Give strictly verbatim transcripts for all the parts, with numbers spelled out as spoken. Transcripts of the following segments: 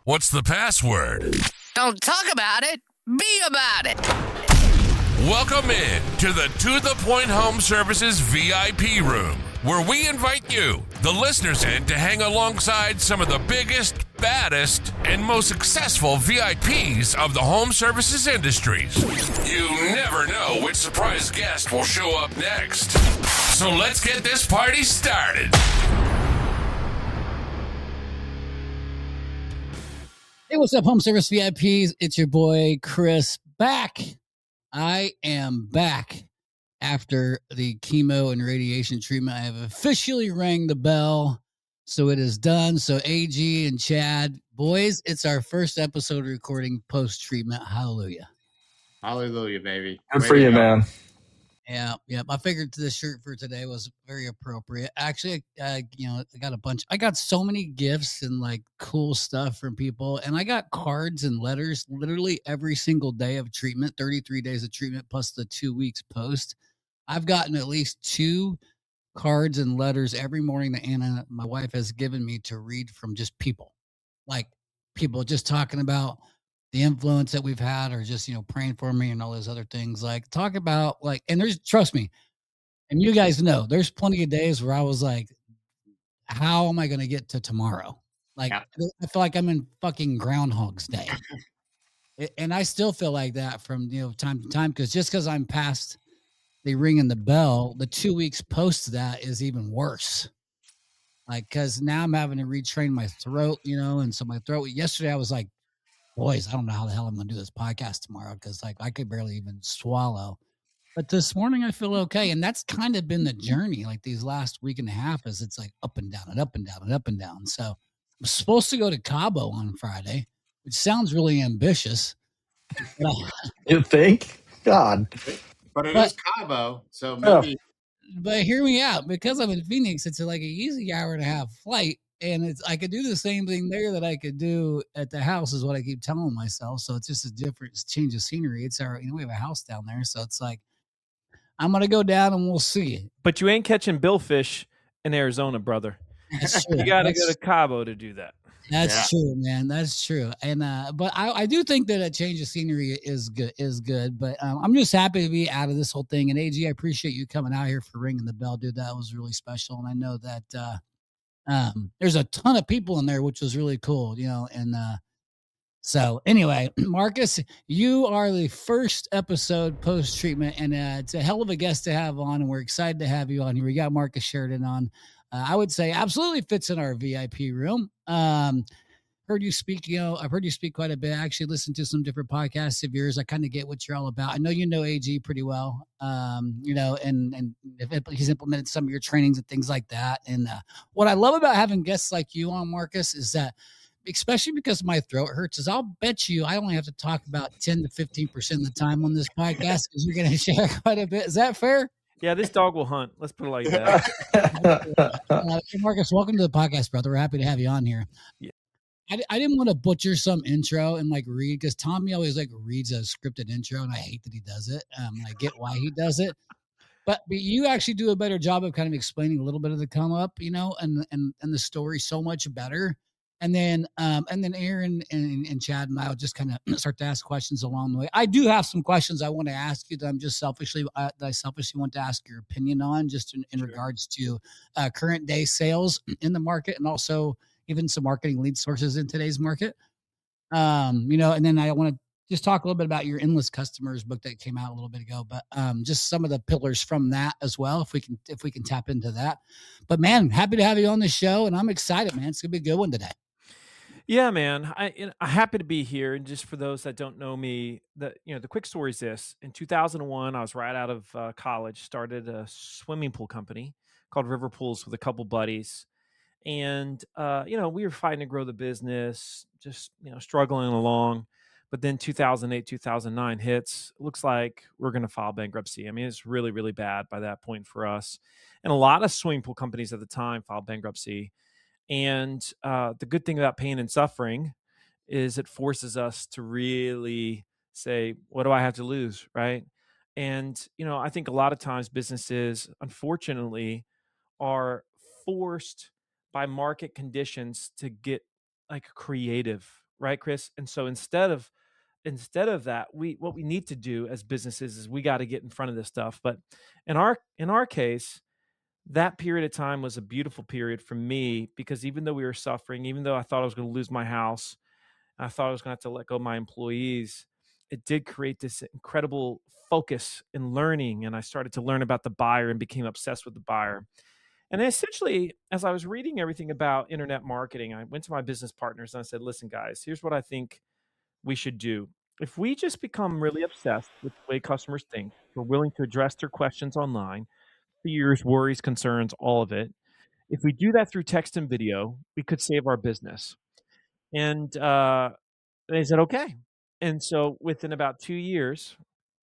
What's the password? Don't talk about it. Be about it. Welcome in to the To The Point Home Services V I P room, where we invite you, the listeners, in to hang alongside some of the biggest, baddest, and most successful V I Ps of the home services industries. You never know which surprise guest will show up next. So let's get this party started. Hey, what's up, home service V I Ps? It's your boy, Chris, back. I am back after the chemo and radiation treatment. I have officially rang the bell, so it is done. So A G and Chad, boys, it's our first episode recording post-treatment. Hallelujah. Hallelujah, baby. Good Way for to you, go. man. Yeah, yeah. I figured this shirt for today was very appropriate. Actually, uh, you know, I got a bunch. I got so many gifts and like cool stuff from people, and I got cards and letters literally every single day of treatment. thirty-three days of treatment plus the two weeks post. I've gotten at least two cards and letters every morning that Anna, my wife, has given me to read from just people, like people just talking about the influence that we've had, or just, you know, praying for me and all those other things. Like, talk about like, and there's, trust me, and you guys know, there's plenty of days where I was like, how am I going to get to tomorrow? Like, Yeah. I feel like I'm in fucking Groundhog's Day. It- and I still feel like that from, you know, time to time, because just because I'm past the ringing the bell, the two weeks post that is even worse. Like, because now I'm having to retrain my throat, you know, and so my throat, yesterday I was like, boys, I don't know how the hell I'm going to do this podcast tomorrow, because like I could barely even swallow. But this morning I feel okay. And that's kind of been the journey like these last week and a half, is it's like up and down and up and down and up and down. So I'm supposed to go to Cabo on Friday, which sounds really ambitious. But, I, You think? God. But it But- is Cabo, so Yeah. maybe but hear me out, because I'm in Phoenix, it's like an easy hour and a half flight. And it's, I could do the same thing there that I could do at the house, is what I keep telling myself. So it's just a different change of scenery. It's our, you know, we have a house down there. So it's like, I'm going to go down and we'll see. But you ain't catching billfish in Arizona, brother. That's true. You got to That's- go to Cabo to do that. That's Yeah. true, man. That's true. And uh, but I, I do think that a change of scenery is good. Is good. But um, I'm just happy to be out of this whole thing. And A G, I appreciate you coming out here for ringing the bell, dude. That was really special. And I know that uh, um, there's a ton of people in there, which was really cool. You know, and uh, so anyway, Marcus, you are the first episode post treatment, and uh, it's a hell of a guest to have on, and we're excited to have you on here. We got Marcus Sheridan on. Uh, I would say absolutely fits in our V I P room. Um, heard you speak, you know, I've heard you speak quite a bit. I actually listened to some different podcasts of yours. I kind of get what you're all about. I know you know A G pretty well, um, you know, and and if he's implemented some of your trainings and things like that. And uh, what I love about having guests like you on, Marcus, is that, especially because my throat hurts, is I'll bet you I only have to talk about ten to fifteen percent of the time on this podcast, because you're going to share quite a bit. Is that fair? Yeah, this dog will hunt. Let's put it like that. Uh, hey, Marcus, welcome to the podcast, brother. We're happy to have you on here. Yeah. I, I didn't want to butcher some intro and like read, because Tommy always like reads a scripted intro, and I hate that he does it. Um, and I get why he does it, but but you actually do a better job of kind of explaining a little bit of the come up, you know, and and and the story so much better. And then, um, and then Aaron and, and Chad and I will just kind of start to ask questions along the way. I do have some questions I want to ask you that I'm just selfishly, uh, that I selfishly want to ask your opinion on, just in, in Sure. regards to uh, current day sales in the market, and also even some marketing lead sources in today's market. Um, you know, and then I want to just talk a little bit about your Endless Customers book that came out a little bit ago, but um, just some of the pillars from that as well, if we can, if we can tap into that. But man, happy to have you on the show, and I'm excited, man. It's gonna be a good one today. Yeah, man. I, you know, I'm happy to be here. And just for those that don't know me, the you know the quick story is this: in two thousand one, I was right out of uh, college, started a swimming pool company called River Pools with a couple buddies, and uh, you know we were fighting to grow the business, just you know struggling along. But then two thousand eight, two thousand nine hits. Looks like we're going to file bankruptcy. I mean, it's really, really bad by that point for us, and a lot of swimming pool companies at the time filed bankruptcy. And uh, the good thing about pain and suffering is it forces us to really say, what do I have to lose, right? And, you know, I think a lot of times businesses, unfortunately, are forced by market conditions to get like creative, right, Chris? And so instead of instead of that, we what we need to do as businesses is we got to get in front of this stuff. But in our in our case, that period of time was a beautiful period for me because even though we were suffering, even though I thought I was going to lose my house, I thought I was going to have to let go of my employees, it did create this incredible focus in learning. And I started to learn about the buyer and became obsessed with the buyer. And essentially, as I was reading everything about internet marketing, I went to my business partners and I said, listen, guys, here's what I think we should do. If we just become really obsessed with the way customers think, we're willing to address their questions online, fears, worries, concerns, all of it. If we do that through text and video, we could save our business. And uh, they said, okay. And so within about two years,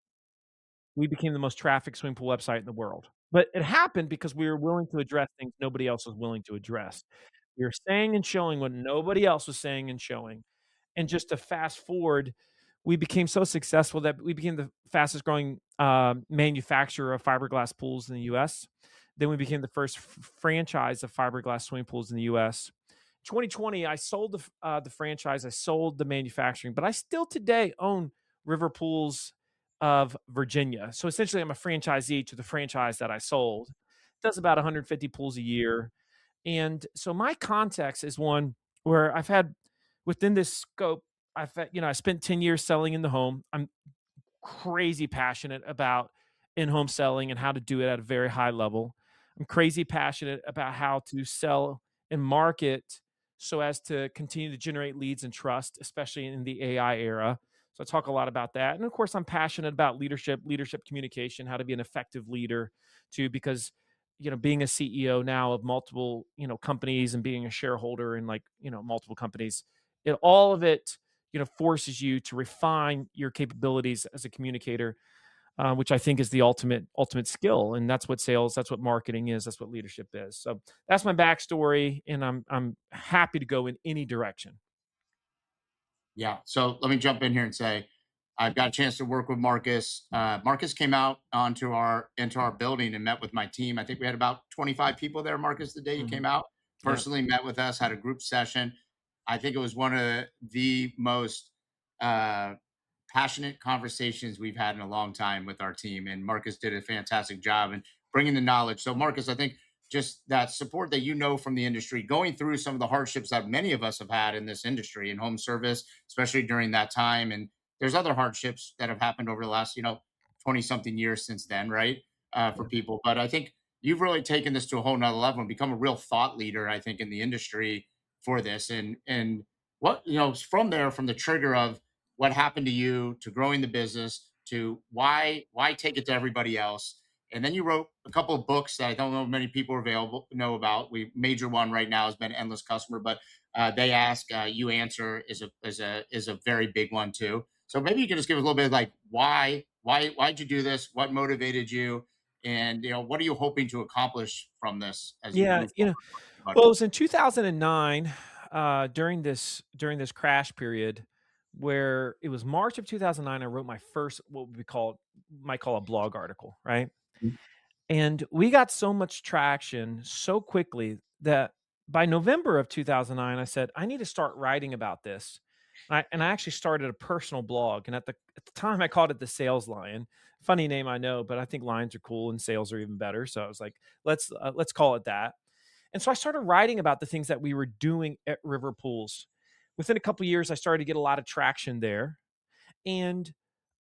we became the most trafficked swimming pool website in the world. But it happened because we were willing to address things nobody else was willing to address. We were saying and showing what nobody else was saying and showing. And just to fast forward, we became so successful that we became the fastest growing uh, manufacturer of fiberglass pools in the U S. Then we became the first f- franchise of fiberglass swimming pools in the U S. twenty twenty, I sold the, uh, the franchise, I sold the manufacturing, but I still today own River Pools of Virginia. So essentially, I'm a franchisee to the franchise that I sold. It does about one hundred fifty pools a year. And so my context is one where I've had within this scope, I've had, you know, I spent ten years selling in the home. I'm crazy passionate about in-home selling and how to do it at a very high level. I'm crazy passionate about how to sell and market so as to continue to generate leads and trust, especially in the A I era. So I talk a lot about that. And of course, I'm passionate about leadership, leadership communication, how to be an effective leader too, because, you know, being a C E O now of multiple, you know, companies and being a shareholder in like, you know, multiple companies, it, all of it, you know, forces you to refine your capabilities as a communicator, uh, which I think is the ultimate, ultimate skill. And that's what sales, that's what marketing is. That's what leadership is. So that's my backstory. And I'm, I'm happy to go in any direction. Yeah. So let me jump in here and say, I've got a chance to work with Marcus. Uh, Marcus came out onto our into our building and met with my team. I think we had about twenty-five people there, Marcus, the day you Mhm. came out. Yeah. Personally met with us, had a group session. I think it was one of the most uh, passionate conversations we've had in a long time with our team. And Marcus did a fantastic job in bringing the knowledge. So, Marcus, I think just that support that you know from the industry, going through some of the hardships that many of us have had in this industry in home service, especially during that time. And there's other hardships that have happened over the last, you know, twenty something years since then, right? Uh, for people. But I think you've really taken this to a whole nother level and become a real thought leader, I think, in the industry for this. And, and what, you know, from there, from the trigger of what happened to you to growing the business to why, why take it to everybody else. And then you wrote a couple of books that I don't know many people are available know about. We major one right now has been Endless Customer, but uh, They Ask, uh, You Answer is a is a is a very big one too. So maybe you can just give us a little bit of like why why why'd you do this? What motivated you? And you know what are you hoping to accomplish from this as you Yeah, move you know, forward? well, it was in two thousand nine, uh, during this during this crash period, where it was March of two thousand nine. I wrote my first what we call might call a blog article, right? Mhm. And we got so much traction so quickly that by November of two thousand nine, I said, I need to start writing about this. And I, and I actually started a personal blog. And at the, at the time, I called it the Sales Lion. Funny name, I know, but I think lions are cool and sales are even better. So I was like, let's uh, let's call it that. And so I started writing about the things that we were doing at River Pools. Within a couple of years, I started to get a lot of traction there. And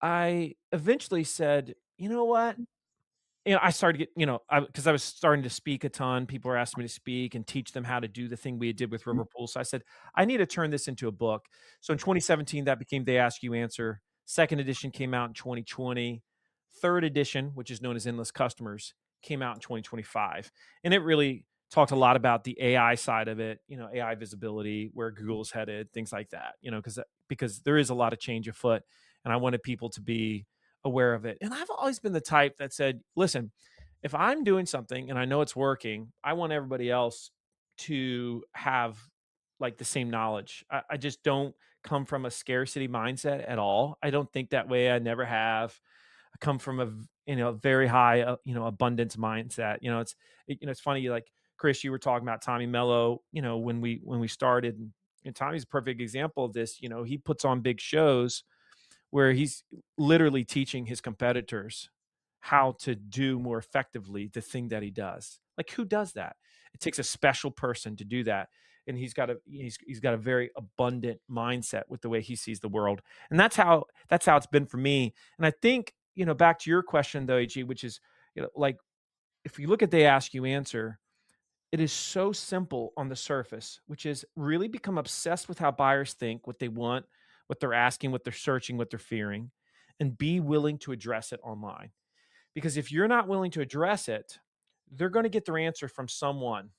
I eventually said, you know what? You know, I started to get, you know, I because I was starting to speak a ton. People were asking me to speak and teach them how to do the thing we did with River Pool. So I said, I need to turn this into a book. So in twenty seventeen, that became They Ask, You Answer. Second edition came out in twenty twenty. Third edition, which is known as Endless Customers, came out in twenty twenty-five. And it really talked a lot about the A I side of it, you know, A I visibility, where Google's headed, things like that, you know, because because there is a lot of change afoot. And I wanted people to be aware of it. And I've always been the type that said, listen, if I'm doing something and I know it's working, I want everybody else to have like the same knowledge. I, I just don't come from a scarcity mindset at all. I don't think that way. I never have. I come from a, you know, very high, uh, you know, abundance mindset. You know, it's, it, you know, it's funny. Like Chris, you were talking about Tommy Mello, you know, when we, when we started, And Tommy's a perfect example of this. You know, he puts on big shows where he's literally teaching his competitors how to do more effectively the thing that he does. Like, who does that? It takes a special person to do that. And he's got a he's he's got a very abundant mindset with the way he sees the world. And that's how that's how it's been for me. And I think, you know, back to your question though, A G, which is, you know, like, if you look at They Ask You Answer, it is so simple on the surface, which is really become obsessed with how buyers think, what they want, what they're asking, what they're searching, what they're fearing, and be willing to address it online. Because if you're not willing to address it, they're going to get their answer from someone.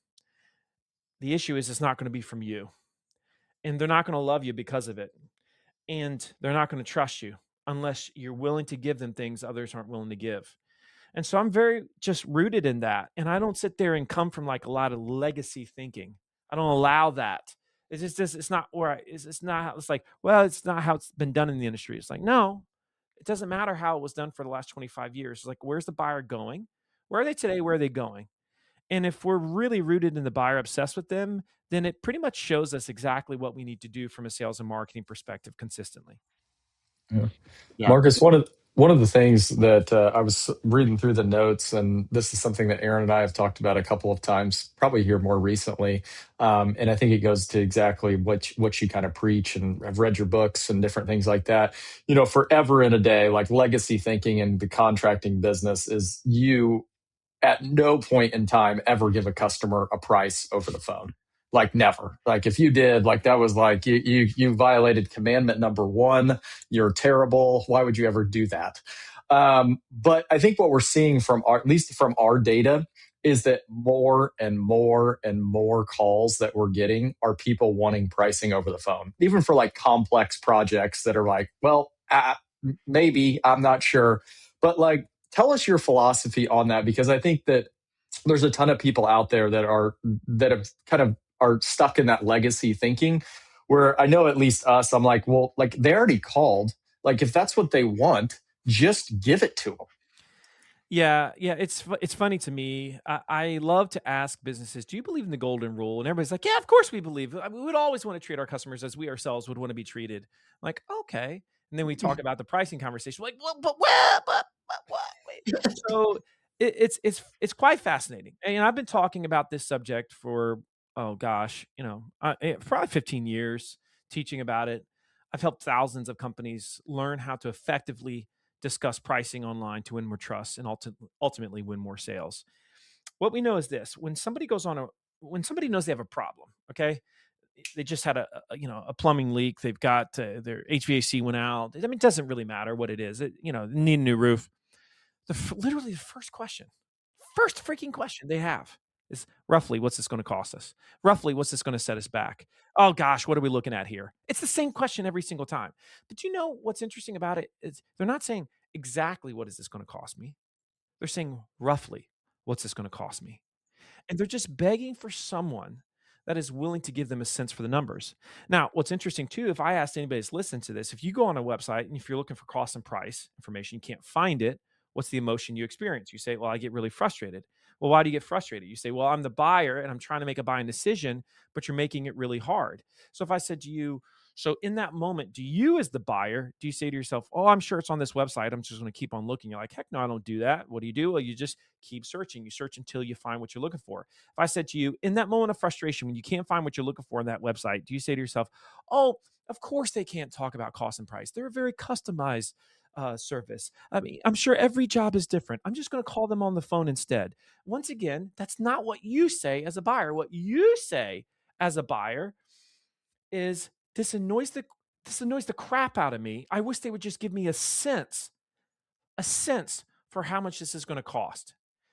The issue is it's not going to be from you. And they're not going to love you because of it. And they're not going to trust you unless you're willing to give them things others aren't willing to give. And so I'm very just rooted in that. And I don't sit there and come from like a lot of legacy thinking. I don't allow that. It's just, it's, it's not where I, it's, it's not how it's like, well, it's not how it's been done in the industry. It's like, no, it doesn't matter how it was done for the last twenty-five years. It's like, where's the buyer going? Where are they today? Where are they going? And if we're really rooted in the buyer, obsessed with them, then it pretty much shows us exactly what we need to do from a sales and marketing perspective consistently. Yeah. Yeah. Marcus, one of one of the things that uh, I was reading through the notes, and this is something that Aaron and I have talked about a couple of times, probably here more recently, um, and I think it goes to exactly what you, what you kind of preach. And I've read your books and different things like that. You know, forever in a day, like legacy thinking in the contracting business is you at no point in time ever give a customer a price over the phone. Like never. Like if you did, like that was like you you you violated commandment number one. You're terrible. Why would you ever do that? Um, but I think what we're seeing from our, at least from our data, is that more and more and more calls that we're getting are people wanting pricing over the phone, even for like complex projects that are like, well, uh, maybe, I'm not sure, but like, tell us your philosophy on that, because I think that there's a ton of people out there that are that have kind of are stuck in that legacy thinking, where I know at least us, I'm like, well, like they already called. Like if that's what they want, just give it to them. Yeah, yeah, it's it's funny to me. I, I love to ask businesses, do you believe in the golden rule? And everybody's like, yeah, of course we believe. I mean, we would always want to treat our customers as we ourselves would want to be treated. I'm like, okay. And then we talk about the pricing conversation. We're like, well, but what? But, but what? Wait. So it, it's it's it's quite fascinating. And I've been talking about this subject for, oh gosh, you know, uh, probably fifteen years, teaching about it. I've helped thousands of companies learn how to effectively discuss pricing online to win more trust and ulti- ultimately win more sales. What we know is this: when somebody goes on a, when somebody knows they have a problem, okay, they just had a, a you know a plumbing leak, they've got uh, their H V A C went out. I mean, it doesn't really matter what it is. It, you know, they need a new roof. The literally the first question, first freaking question they have is roughly, what's this going to cost us? Roughly, what's this going to set us back? Oh gosh, what are we looking at here? It's the same question every single time. But you know what's interesting about it is they're not saying exactly what is this going to cost me. They're saying roughly, what's this going to cost me? And they're just begging for someone that is willing to give them a sense for the numbers. Now, what's interesting too, if I asked anybody to listen to this, if you go on a website and if you're looking for cost and price information, you can't find it, what's the emotion you experience? You say, well, I get really frustrated. Well, why do you get frustrated? You say, well, I'm the buyer and I'm trying to make a buying decision, but you're making it really hard. So if I said to you, so in that moment, do you as the buyer, do you say to yourself, oh, I'm sure it's on this website, I'm just going to keep on looking? You're like, heck no, I don't do that. What do you do? Well, you just keep searching. You search until you find what you're looking for. If I said to you, in that moment of frustration, when you can't find what you're looking for on that website, do you say to yourself, oh, of course they can't talk about cost and price. They're a very customized Uh, service. I mean, I'm sure every job is different. I'm just going to call them on the phone instead. Once again, that's not what you say as a buyer. What you say as a buyer is, this annoys the this annoys the crap out of me. I wish they would just give me a sense, a sense for how much this is going to cost.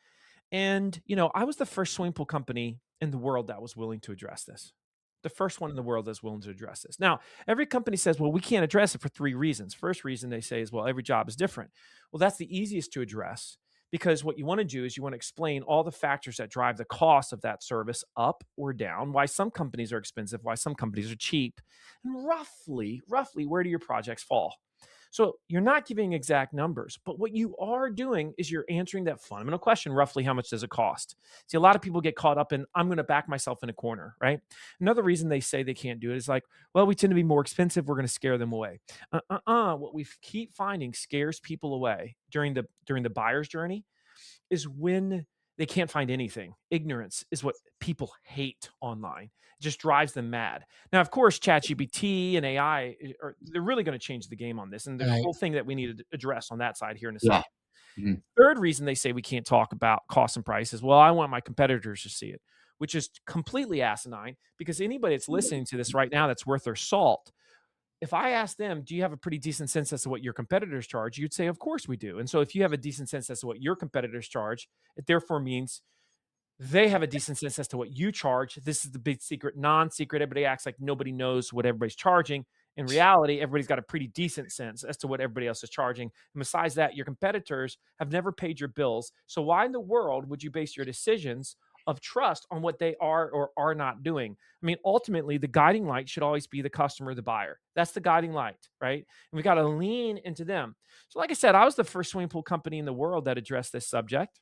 And, you know, I was the first swimming pool company in the world that was willing to address this. The first one in the world that's willing to address this. Now, every company says, well, we can't address it for three reasons. First reason they say is, well, every job is different. Well, that's the easiest to address, because what you want to do is you want to explain all the factors that drive the cost of that service up or down, why some companies are expensive, why some companies are cheap, and roughly, roughly, where do your projects fall? So you're not giving exact numbers, but what you are doing is you're answering that fundamental question, roughly how much does it cost? See, a lot of people get caught up in, I'm going to back myself in a corner, right? Another reason they say they can't do it is like, well, we tend to be more expensive. We're going to scare them away. Uh-uh-uh. What we keep finding scares people away during the during the buyer's journey is when they can't find anything. Ignorance is what people hate online. It just drives them mad. Now, of course, ChatGPT and A I, are, they're really going to change the game on this. And there's Right. a whole thing that we need to address on that side here in a Yeah. second. Mhm. Third reason they say we can't talk about cost and price is, well, I want my competitors to see it, which is completely asinine, because anybody that's listening to this right now that's worth their salt, if I ask them, do you have a pretty decent sense as to what your competitors charge? You'd say, of course we do. And so if you have a decent sense as to what your competitors charge, it therefore means they have a decent sense as to what you charge. This is the big secret, non-secret. Everybody acts like nobody knows what everybody's charging. In reality, everybody's got a pretty decent sense as to what everybody else is charging. And besides that, your competitors have never paid your bills. So why in the world would you base your decisions of trust on what they are or are not doing? I mean, ultimately, the guiding light should always be the customer, the buyer. That's the guiding light, right? And we got to lean into them. So like I said, I was the first swimming pool company in the world that addressed this subject.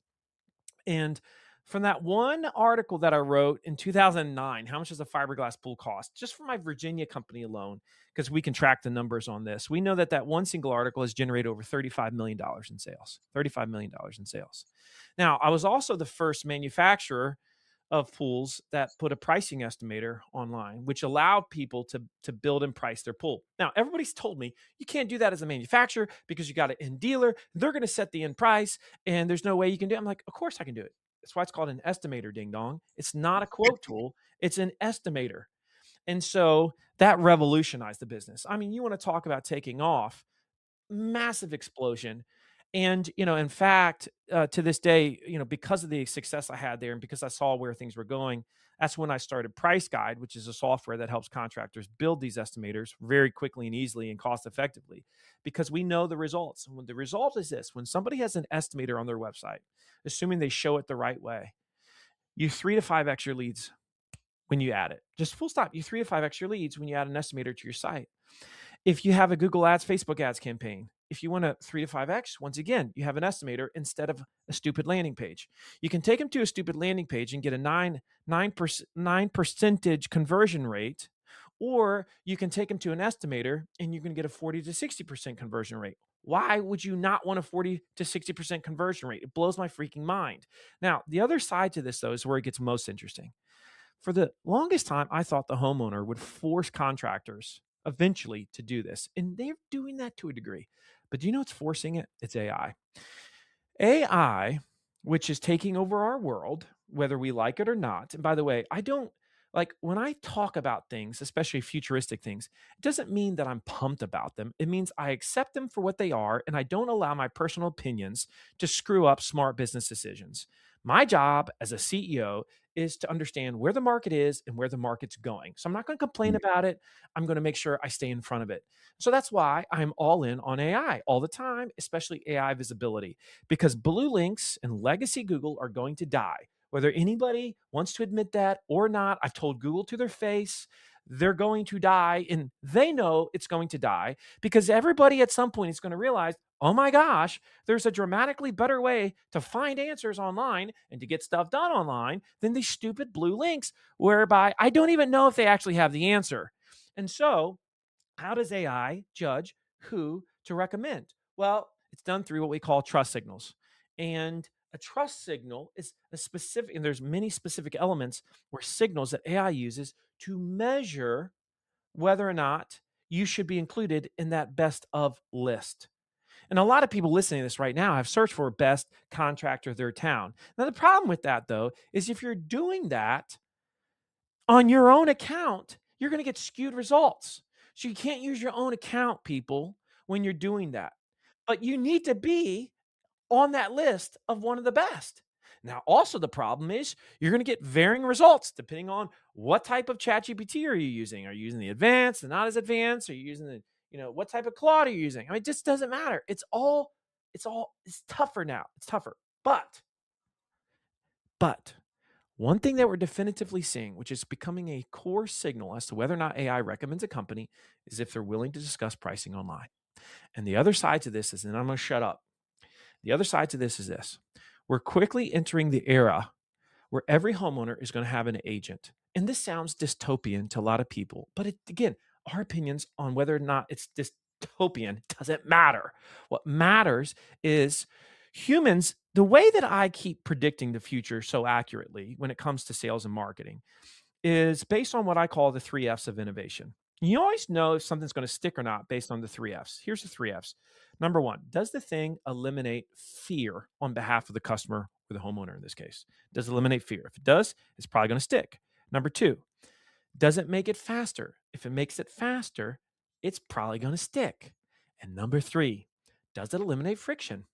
And from that one article that I wrote in two thousand nine, how much does a fiberglass pool cost? Just for my Virginia company alone, because we can track the numbers on this. We know that that one single article has generated over thirty-five million dollars in sales, thirty-five million dollars in sales. Now, I was also the first manufacturer of pools that put a pricing estimator online, which allowed people to, to build and price their pool. Now, everybody's told me you can't do that as a manufacturer because you got an end dealer. They're going to set the end price, and there's no way you can do it. I'm like, of course I can do it. That's why it's called an estimator, ding dong. It's not a quote tool. It's an estimator. And so that revolutionized the business. I mean, you want to talk about taking off, massive explosion. And, you know, in fact, uh, to this day, you know, because of the success I had there and because I saw where things were going, that's when I started Price Guide, which is a software that helps contractors build these estimators very quickly and easily and cost effectively, because we know the results. And the result is this: when somebody has an estimator on their website, assuming they show it the right way, you three to five extra leads when you add it. Just full stop. You three to five extra leads when you add an estimator to your site. If you have a Google Ads, Facebook ads campaign, if you want a three to five X, once again, you have an estimator instead of a stupid landing page. You can take them to a stupid landing page and get a nine, nine, percent, nine percentage conversion rate, or you can take them to an estimator and you can get a forty to sixty percent conversion rate. Why would you not want a forty to sixty percent conversion rate? It blows my freaking mind. Now, the other side to this, though, is where it gets most interesting. For the longest time, I thought the homeowner would force contractors eventually to do this. And they're doing that to a degree. But do you know what's forcing it? It's A I. A I, which is taking over our world, whether we like it or not. And by the way, I don't like when I talk about things, especially futuristic things, it doesn't mean that I'm pumped about them. It means I accept them for what they are, and I don't allow my personal opinions to screw up smart business decisions. My job as a C E O is to understand where the market is and where the market's going. So I'm not going to complain about it. I'm going to make sure I stay in front of it. So that's why I'm all in on A I all the time, especially A I visibility, because blue links and legacy Google are going to die. Whether anybody wants to admit that or not, I've told Google to their face, they're going to die, and they know it's going to die because everybody at some point is going to realize, oh my gosh, there's a dramatically better way to find answers online and to get stuff done online than these stupid blue links, whereby I don't even know if they actually have the answer. And so how does A I judge who to recommend? Well, it's done through what we call trust signals. And a trust signal is a specific, and there's many specific elements or signals that A I uses to measure whether or not you should be included in that best of list. And a lot of people listening to this right now have searched for best contractor of their town. Now, the problem with that, though, is if you're doing that on your own account, you're going to get skewed results. So you can't use your own account, people, when you're doing that. But you need to be on that list of one of the best. Now, also the problem is you're going to get varying results depending on what type of ChatGPT are you using. Are you using the advanced, the not as advanced? Are you using the, you know, what type of Claude are you using? I mean, it just doesn't matter. It's all, it's all, it's tougher now. It's tougher. But, but one thing that we're definitively seeing, which is becoming a core signal as to whether or not A I recommends a company, is if they're willing to discuss pricing online. And the other side to this is, and I'm going to shut up. The other side to this is this. We're quickly entering the era where every homeowner is going to have an agent. And this sounds dystopian to a lot of people, but it, again, our opinions on whether or not it's dystopian doesn't matter. What matters is humans, the way that I keep predicting the future so accurately when it comes to sales and marketing is based on what I call the three F's of innovation. You always know if something's going to stick or not based on the three F's. Here's the three F's. Number one, does the thing eliminate fear on behalf of the customer or the homeowner in this case? Does it eliminate fear? If it does, it's probably going to stick. Number two, does it make it faster? If it makes it faster, it's probably going to stick. And number three, does it eliminate friction?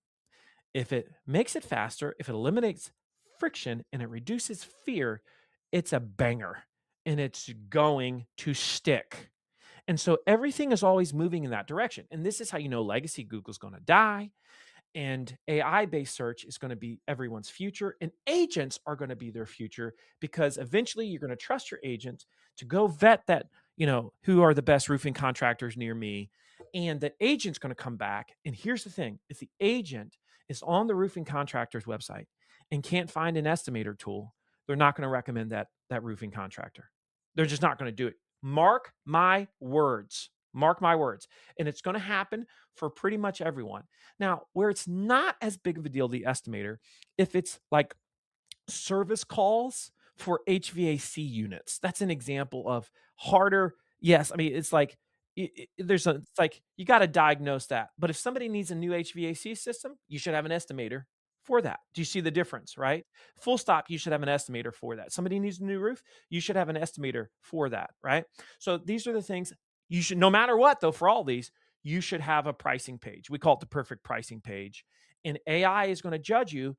If it makes it faster, if it eliminates friction and it reduces fear, it's a banger and it's going to stick. And so everything is always moving in that direction. And this is how you know legacy Google's going to die. And A I-based search is going to be everyone's future. And agents are going to be their future because eventually you're going to trust your agent to go vet that, you know, who are the best roofing contractors near me. And the agent's going to come back. And here's the thing. If the agent is on the roofing contractor's website and can't find an estimator tool, they're not going to recommend that, that roofing contractor. They're just not going to do it. Mark my words. Mark my words. And it's going to happen for pretty much everyone. Now, where it's not as big of a deal, the estimator, if it's like service calls for H V A C units, that's an example of harder. Yes. I mean, it's like, it, it, there's a, it's like, you got to diagnose that. But if somebody needs a new H V A C system, you should have an estimator for that. Do you see the difference, right? Full stop, you should have an estimator for that. Somebody needs a new roof, you should have an estimator for that, right? So these are the things you should, no matter what though, for all these, you should have a pricing page. We call it the perfect pricing page. And A I is going to judge you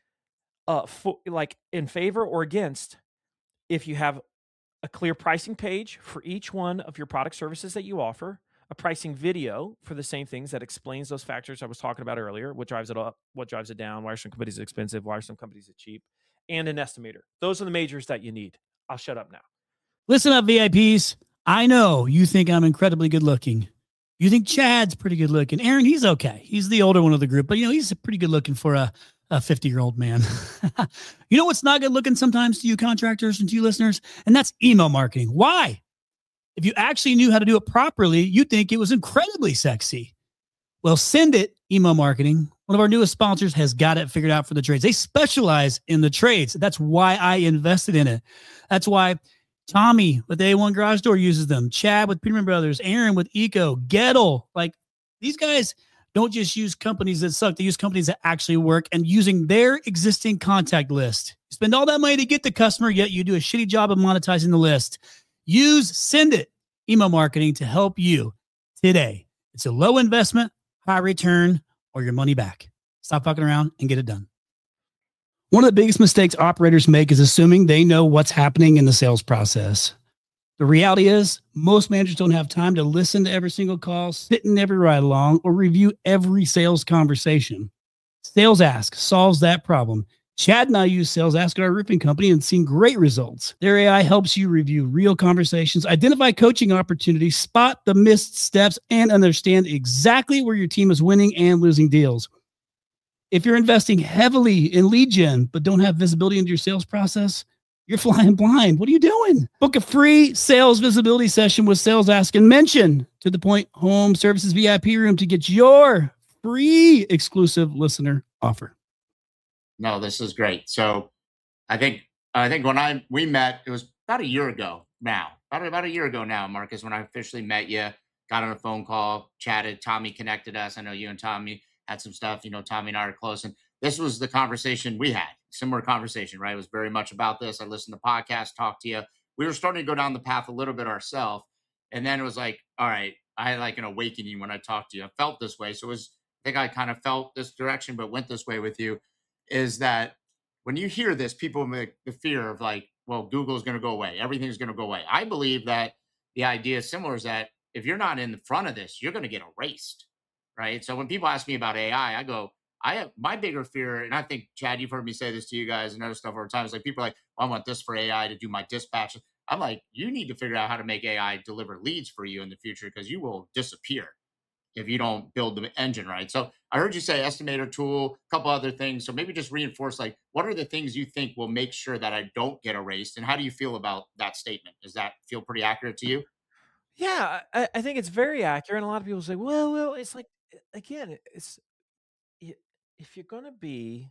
uh, for, like in favor or against if you have a clear pricing page for each one of your product services that you offer, a pricing video for the same things that explains those factors I was talking about earlier, what drives it up, what drives it down, why are some companies expensive, why are some companies cheap, and an estimator. Those are the majors that you need. I'll shut up now. Listen up, V I Ps. I know you think I'm incredibly good looking. You think Chad's pretty good looking. Aaron, he's okay. He's the older one of the group, but you know, he's pretty good looking for a, a fifty year old man. You know what's not good looking sometimes to you contractors and to you listeners? And that's email marketing. Why? If you actually knew how to do it properly, you'd think it was incredibly sexy. Well, Send It Email Marketing, one of our newest sponsors, has got it figured out for the trades. They specialize in the trades. That's why I invested in it. That's why Tommy with A one Garage Door uses them. Chad with Peterman Brothers. Aaron with Eco. Gettle. Like, these guys don't just use companies that suck. They use companies that actually work and using their existing contact list. You spend all that money to get the customer, yet you do a shitty job of monetizing the list. Use Send It Email Marketing to help you today. It's a low investment, high return, or your money back. Stop fucking around and get it done. One of the biggest mistakes operators make is assuming they know what's happening in the sales process. The reality is most managers don't have time to listen to every single call, sit in every ride along, or review every sales conversation. Sales Ask solves that problem. Chad and I use Sales Ask at our roofing company and seen great results. Their A I helps you review real conversations, identify coaching opportunities, spot the missed steps, and understand exactly where your team is winning and losing deals. If you're investing heavily in lead gen, but don't have visibility into your sales process, you're flying blind. What are you doing? Book a free sales visibility session with Sales Ask and mention To The Point Home Services V I P Room to get your free exclusive listener offer. No, this is great. So I think I think when I we met, it was about a year ago now. About, about a year ago now, Marcus, when I officially met you, got on a phone call, chatted. Tommy connected us. I know you and Tommy had some stuff. You know, Tommy and I are close. And this was the conversation we had. Similar conversation, right? It was very much about this. I listened to podcasts, talked to you. We were starting to go down the path a little bit ourselves. And then it was like, all right, I had like an awakening when I talked to you. I felt this way. So it was, I think I kind of felt this direction, but went this way with you. Is that when you hear this, people make the fear of like, well, Google is going to go away. Everything's going to go away. I believe that the idea is similar, is that if you're not in the front of this, you're going to get erased, right? So when people ask me about A I, I go, I have my bigger fear, and I think, Chad, you've heard me say this to you guys and other stuff over time. It's like people are like, well, I want this for A I to do my dispatch. I'm like, you need to figure out how to make A I deliver leads for you in the future because you will disappear. if you don't build the engine right. So I heard you say estimator tool, a couple other things. So maybe just reinforce like what are the things you think will make sure that I don't get erased, and how do you feel about that statement? Does that feel pretty accurate to you? Yeah, I, I think it's very accurate. And a lot of people say, well, well, it's like, again, it's i- if you're going to be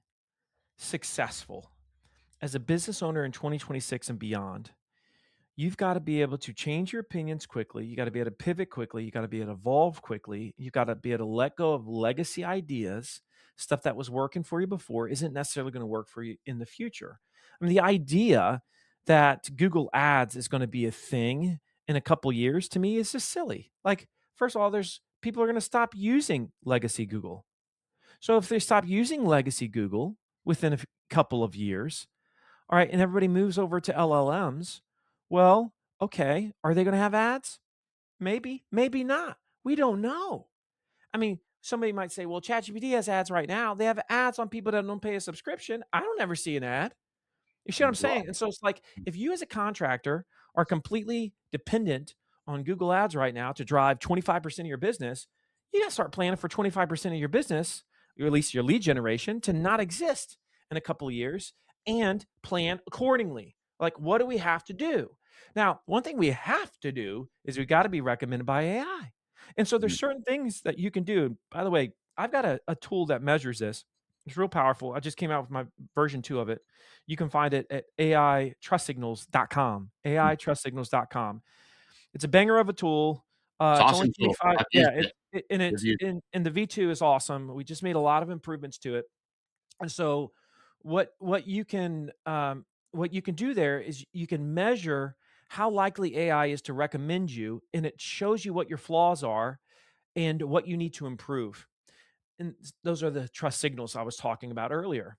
successful as a business owner in twenty twenty-six and beyond, you've got to be able to change your opinions quickly. You got to be able to pivot quickly. You got to be able to evolve quickly. You got to be able to let go of legacy ideas. Stuff that was working for you before isn't necessarily going to work for you in the future. I mean, the idea that Google Ads is going to be a thing in a couple years to me is just silly. Like, first of all, there's people are going to stop using legacy Google. So if they stop using legacy Google within a f- couple of years, all right, and everybody moves over to L L Ms, well, okay, are they going to have ads? Maybe, maybe not. We don't know. I mean, somebody might say, well, ChatGPT has ads right now. They have ads on people that don't pay a subscription. I don't ever see an ad. You see what I'm saying? And so it's like, if you as a contractor are completely dependent on Google Ads right now to drive twenty-five percent of your business, you got to start planning for twenty-five percent of your business, or at least your lead generation, to not exist in a couple of years, and plan accordingly. Like, what do we have to do? Now, one thing we have to do is we got to be recommended by A I. And so there's certain things that you can do. By the way, I've got a, a tool that measures this. It's real powerful. I just came out with my version two of it. You can find it at A I trust signals dot com. A I trust signals dot com. It's a banger of a tool. Uh, It's it's awesome only tool. twenty-five. I've Yeah, used it, it, and it's Reviewed. in, and the V two is awesome. We just made a lot of improvements to it. And so what what you can um, what you can do there is you can measure how likely A I is to recommend you, and it shows you what your flaws are and what you need to improve. And those are the trust signals I was talking about earlier.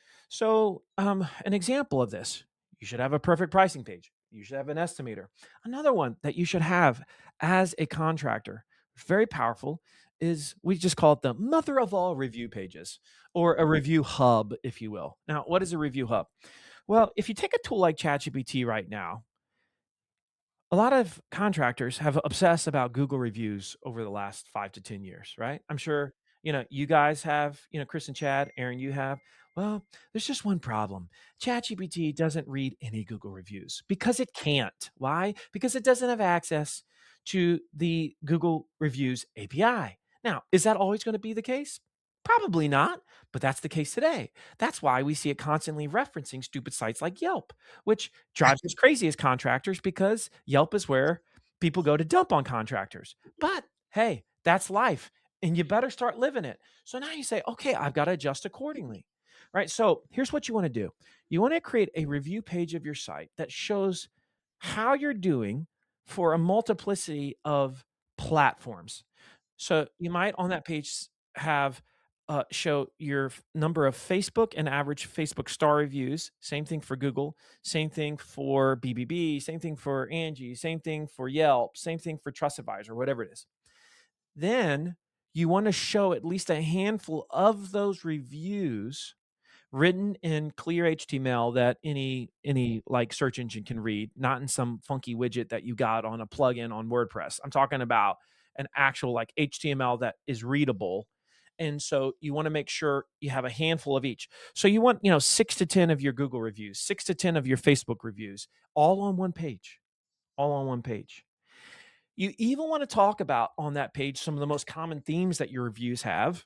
So, um, an example of this, you should have a perfect pricing page. You should have an estimator. Another one that you should have as a contractor, very powerful, is we just call it the mother of all review pages, or a review hub, if you will. Now, what is a review hub? Well, if you take a tool like ChatGPT right now, a lot of contractors have obsessed about Google reviews over the last five to ten years, right? I'm sure, you know, you guys have, you know, Chris and Chad, Aaron, you have. Well, there's just one problem. ChatGPT doesn't read any Google reviews because it can't. Why? Because it doesn't have access to the Google Reviews A P I. Now, is that always going to be the case? Probably not, but that's the case today. That's why we see it constantly referencing stupid sites like Yelp, which drives us crazy as contractors because Yelp is where people go to dump on contractors. But hey, that's life, and you better start living it. So now you say, okay, I've got to adjust accordingly. Right? So here's what you want to do. You want to create a review page of your site that shows how you're doing for a multiplicity of platforms. So you might on that page have uh, show your f- number of Facebook and average Facebook star reviews. Same thing for Google. Same thing for B B B. Same thing for Angie. Same thing for Yelp. Same thing for TrustAdvisor, whatever it is. Then you want to show at least a handful of those reviews written in clear H T M L that any any like search engine can read, not in some funky widget that you got on a plugin on WordPress. I'm talking about an actual like H T M L that is readable. And so you want to make sure you have a handful of each. So you want, you know, six to ten of your Google reviews, six to ten of your Facebook reviews, all on one page, all on one page. You even want to talk about on that page some of the most common themes that your reviews have.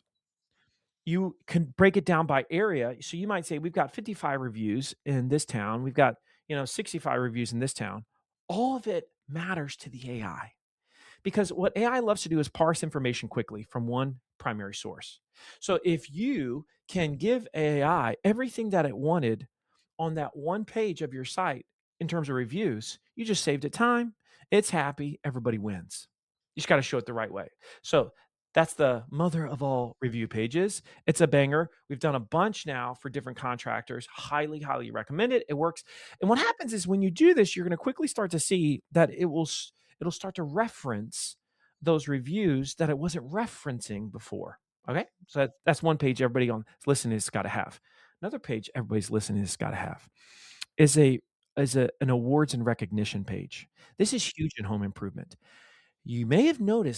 You can break it down by area. So you might say, we've got fifty-five reviews in this town. We've got, you know, sixty-five reviews in this town. All of it matters to the A I. Because what A I loves to do is parse information quickly from one primary source. So if you can give A I everything that it wanted on that one page of your site in terms of reviews, you just saved it time. It's happy. Everybody wins. You just got to show it the right way. So that's the mother of all review pages. It's a banger. We've done a bunch now for different contractors. Highly, highly recommend it. It works. And what happens is when you do this, you're going to quickly start to see that it will it'll start to reference those reviews that it wasn't referencing before. Okay, so that, that's one page everybody on listening has got to have. Another page everybody's listening has got to have is a is a, an awards and recognition page. This is huge in home improvement. You may have noticed that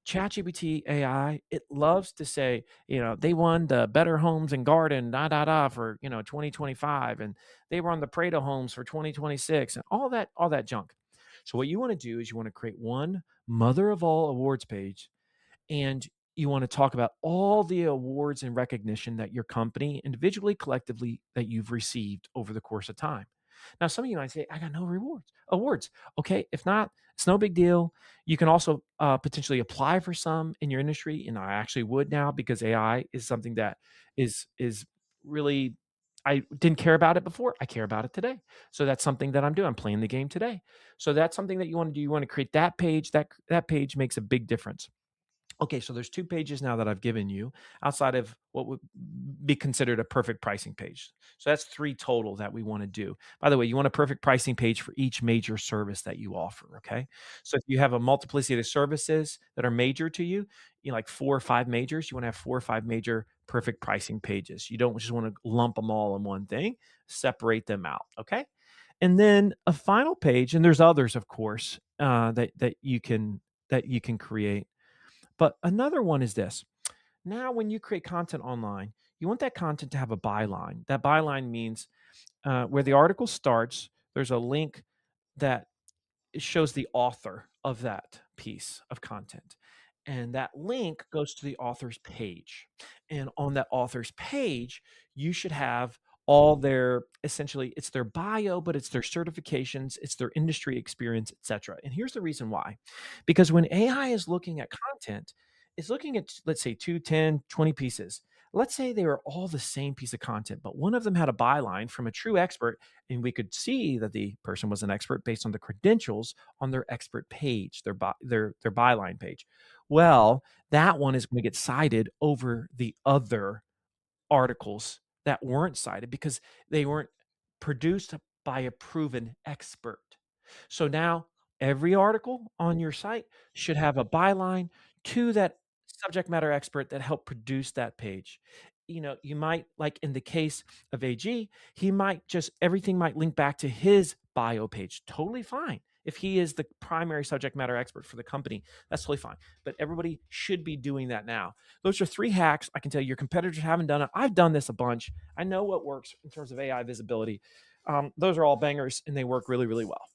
ChatGPT A I, it loves to say, you know, they won the Better Homes and Garden, da da da, for you know twenty twenty-five, and they were on the Pareto Homes for twenty twenty-six, and all that, all that junk. So what you want to do is you want to create one mother of all awards page, and you want to talk about all the awards and recognition that your company, individually, collectively, that you've received over the course of time. Now, some of you might say, I got no rewards, awards. Okay, if not, it's no big deal. You can also uh, potentially apply for some in your industry, and I actually would now, because A I is something that is is really, I didn't care about it before. I care about it today. So that's something that I'm doing. I'm playing the game today. So that's something that you want to do. You want to create that page. That that page makes a big difference. Okay, so there's two pages now that I've given you outside of what would be considered a perfect pricing page. So that's three total that we want to do. By the way, you want a perfect pricing page for each major service that you offer, okay? So if you have a multiplicity of services that are major to you, you know, like four or five majors, you want to have four or five major perfect pricing pages. You don't just want to lump them all in one thing, separate them out, okay? And then a final page, and there's others, of course, uh, that that you can that you can create. But another one is this. Now, when you create content online, you want that content to have a byline. That byline means uh, where the article starts, there's a link that shows the author of that piece of content. And that link goes to the author's page. And on that author's page, you should have all their, essentially, it's their bio, but it's their certifications, it's their industry experience, et cetera. And here's the reason why. Because when A I is looking at content, it's looking at, let's say, two, ten, twenty pieces. Let's say they were all the same piece of content, but one of them had a byline from a true expert, and we could see that the person was an expert based on the credentials on their expert page, their by, their their byline page. Well, that one is going to get cited over the other articles that weren't cited because they weren't produced by a proven expert. So now every article on your site should have a byline to that subject matter expert that helped produce that page. You know, you might, like in the case of A G, he might just, everything might link back to his bio page. Totally fine. If he is the primary subject matter expert for the company, that's totally fine. But everybody should be doing that now. Those are three hacks. I can tell you your competitors haven't done it. I've done this a bunch. I know what works in terms of A I visibility. Um, those are all bangers, and they work really, really well.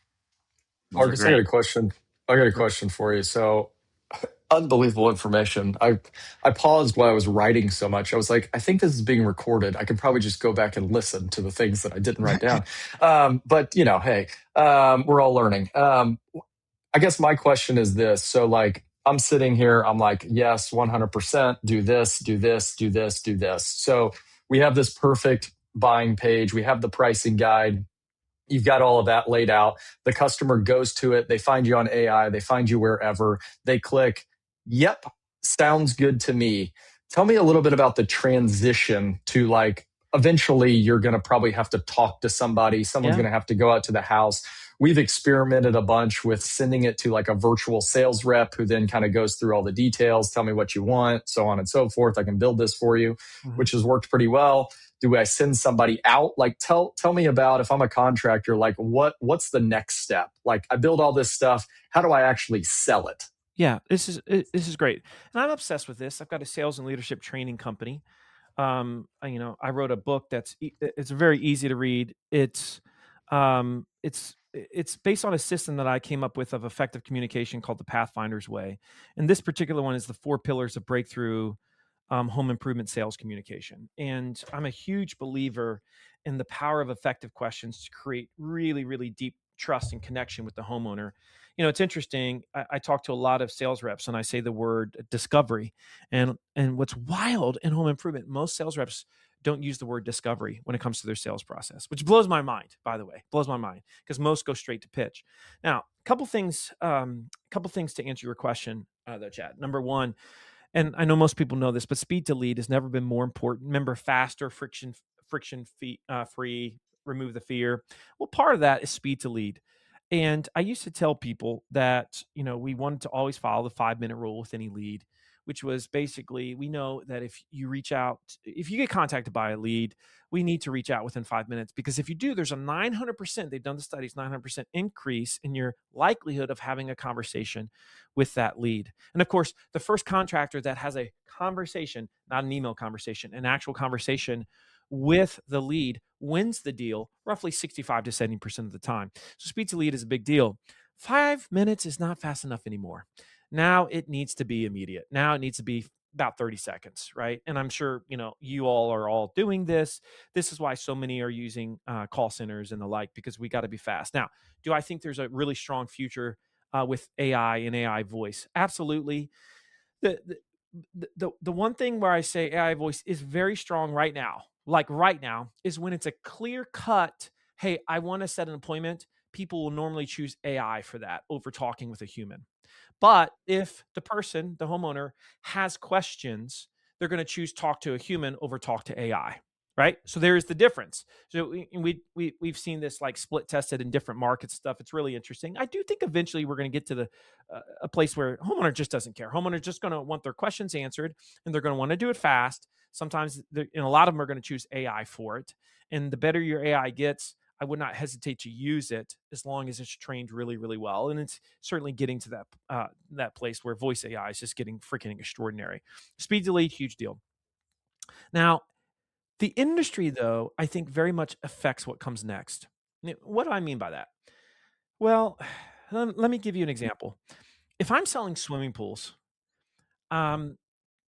Marcus, I got a question. I got a question for you. So, unbelievable information. I I paused while I was writing so much. I was like, I think this is being recorded. I could probably just go back and listen to the things that I didn't write down. Um, but you know, hey, um, we're all learning. Um, I guess my question is this. So like, I'm sitting here, I'm like, yes, one hundred percent, do this, do this, do this, do this. So we have this perfect buying page. We have the pricing guide. You've got all of that laid out. The customer goes to it. They find you on A I. They find you wherever. They click, yep, sounds good to me. Tell me a little bit about the transition to like, eventually you're going to probably have to talk to somebody. Someone's Yeah. going to have to go out to the house. We've experimented a bunch with sending it to like a virtual sales rep who then kind of goes through all the details, tell me what you want, so on and so forth. I can build this for you, Mhm. which has worked pretty well. Do I send somebody out? Like tell tell me about, if I'm a contractor, like what what's the next step? Like I build all this stuff. How do I actually sell it? Yeah, this is it- this is great, and I'm obsessed with this. I've got a sales and leadership training company. Um, I- you know, I wrote a book that's e- it's very easy to read. It's um, it's it's based on a system that I came up with of effective communication called the Pathfinder's Way, and this particular one is the four pillars of breakthrough um, home improvement sales communication. And I'm a huge believer in the power of effective questions to create really, really deep trust and connection with the homeowner. You know, it's interesting. I, I talk to a lot of sales reps and I say the word discovery. And and what's wild in home improvement, most sales reps don't use the word discovery when it comes to their sales process, which blows my mind, by the way, blows my mind because most go straight to pitch. Now, a couple things, um, a couple things to answer your question, uh, though, Chad. Number one, and I know most people know this, but speed to lead has never been more important. Remember, faster, friction, friction fee, uh, free, remove the fear. Well, part of that is speed to lead. And I used to tell people that, you know, we wanted to always follow the five minute rule with any lead. which was basically, we know that if you reach out, if you get contacted by a lead, we need to reach out within five minutes, because if you do, there's a nine hundred percent, they've done the studies, nine hundred percent increase in your likelihood of having a conversation with that lead. And of course, the first contractor that has a conversation, not an email conversation, an actual conversation with the lead wins the deal roughly sixty-five to seventy percent of the time. So speed to lead is a big deal. Five minutes is not fast enough anymore. Now it needs to be immediate. Now it needs to be about thirty seconds, right? And I'm sure, you know, you all are all doing this. This is why so many are using uh, call centers and the like, because we got to be fast. Now, do I think there's a really strong future uh, with A I and A I voice? Absolutely. The, the, the, the one thing where I say A I voice is very strong right now, like right now, is when it's a clear cut, hey, I want to set an appointment. People will normally choose A I for that over talking with a human. But if the person, the homeowner, has questions, they're going to choose talk to a human over talk to A I, right? So there's the difference. So we, we, we, we've seen this like split tested in different markets stuff. It's really interesting. I do think eventually we're going to get to the uh, a place where homeowner just doesn't care. Homeowner just going to want their questions answered, and they're going to want to do it fast. Sometimes, and a lot of them are going to choose A I for it. And the better your A I gets, I would not hesitate to use it as long as it's trained really, really well. And it's certainly getting to that uh, that place where voice A I is just getting freaking extraordinary. Speed to lead, huge deal. Now, the industry, though, I think very much affects what comes next. What do I mean by that? Well, let me give you an example. If I'm selling swimming pools, um,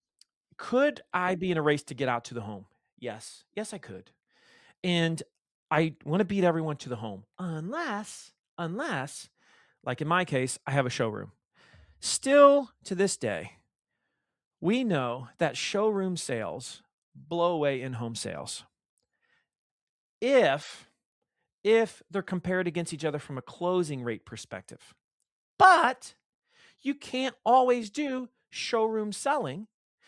could I be in a race to get out to the home? Yes. Yes, I could. And I want to beat everyone to the home, unless, unless, like in my case, I have a showroom. Still, to this day, we know that showroom sales blow away in-home sales. If, if they're compared against each other from a closing rate perspective. But you can't always do showroom selling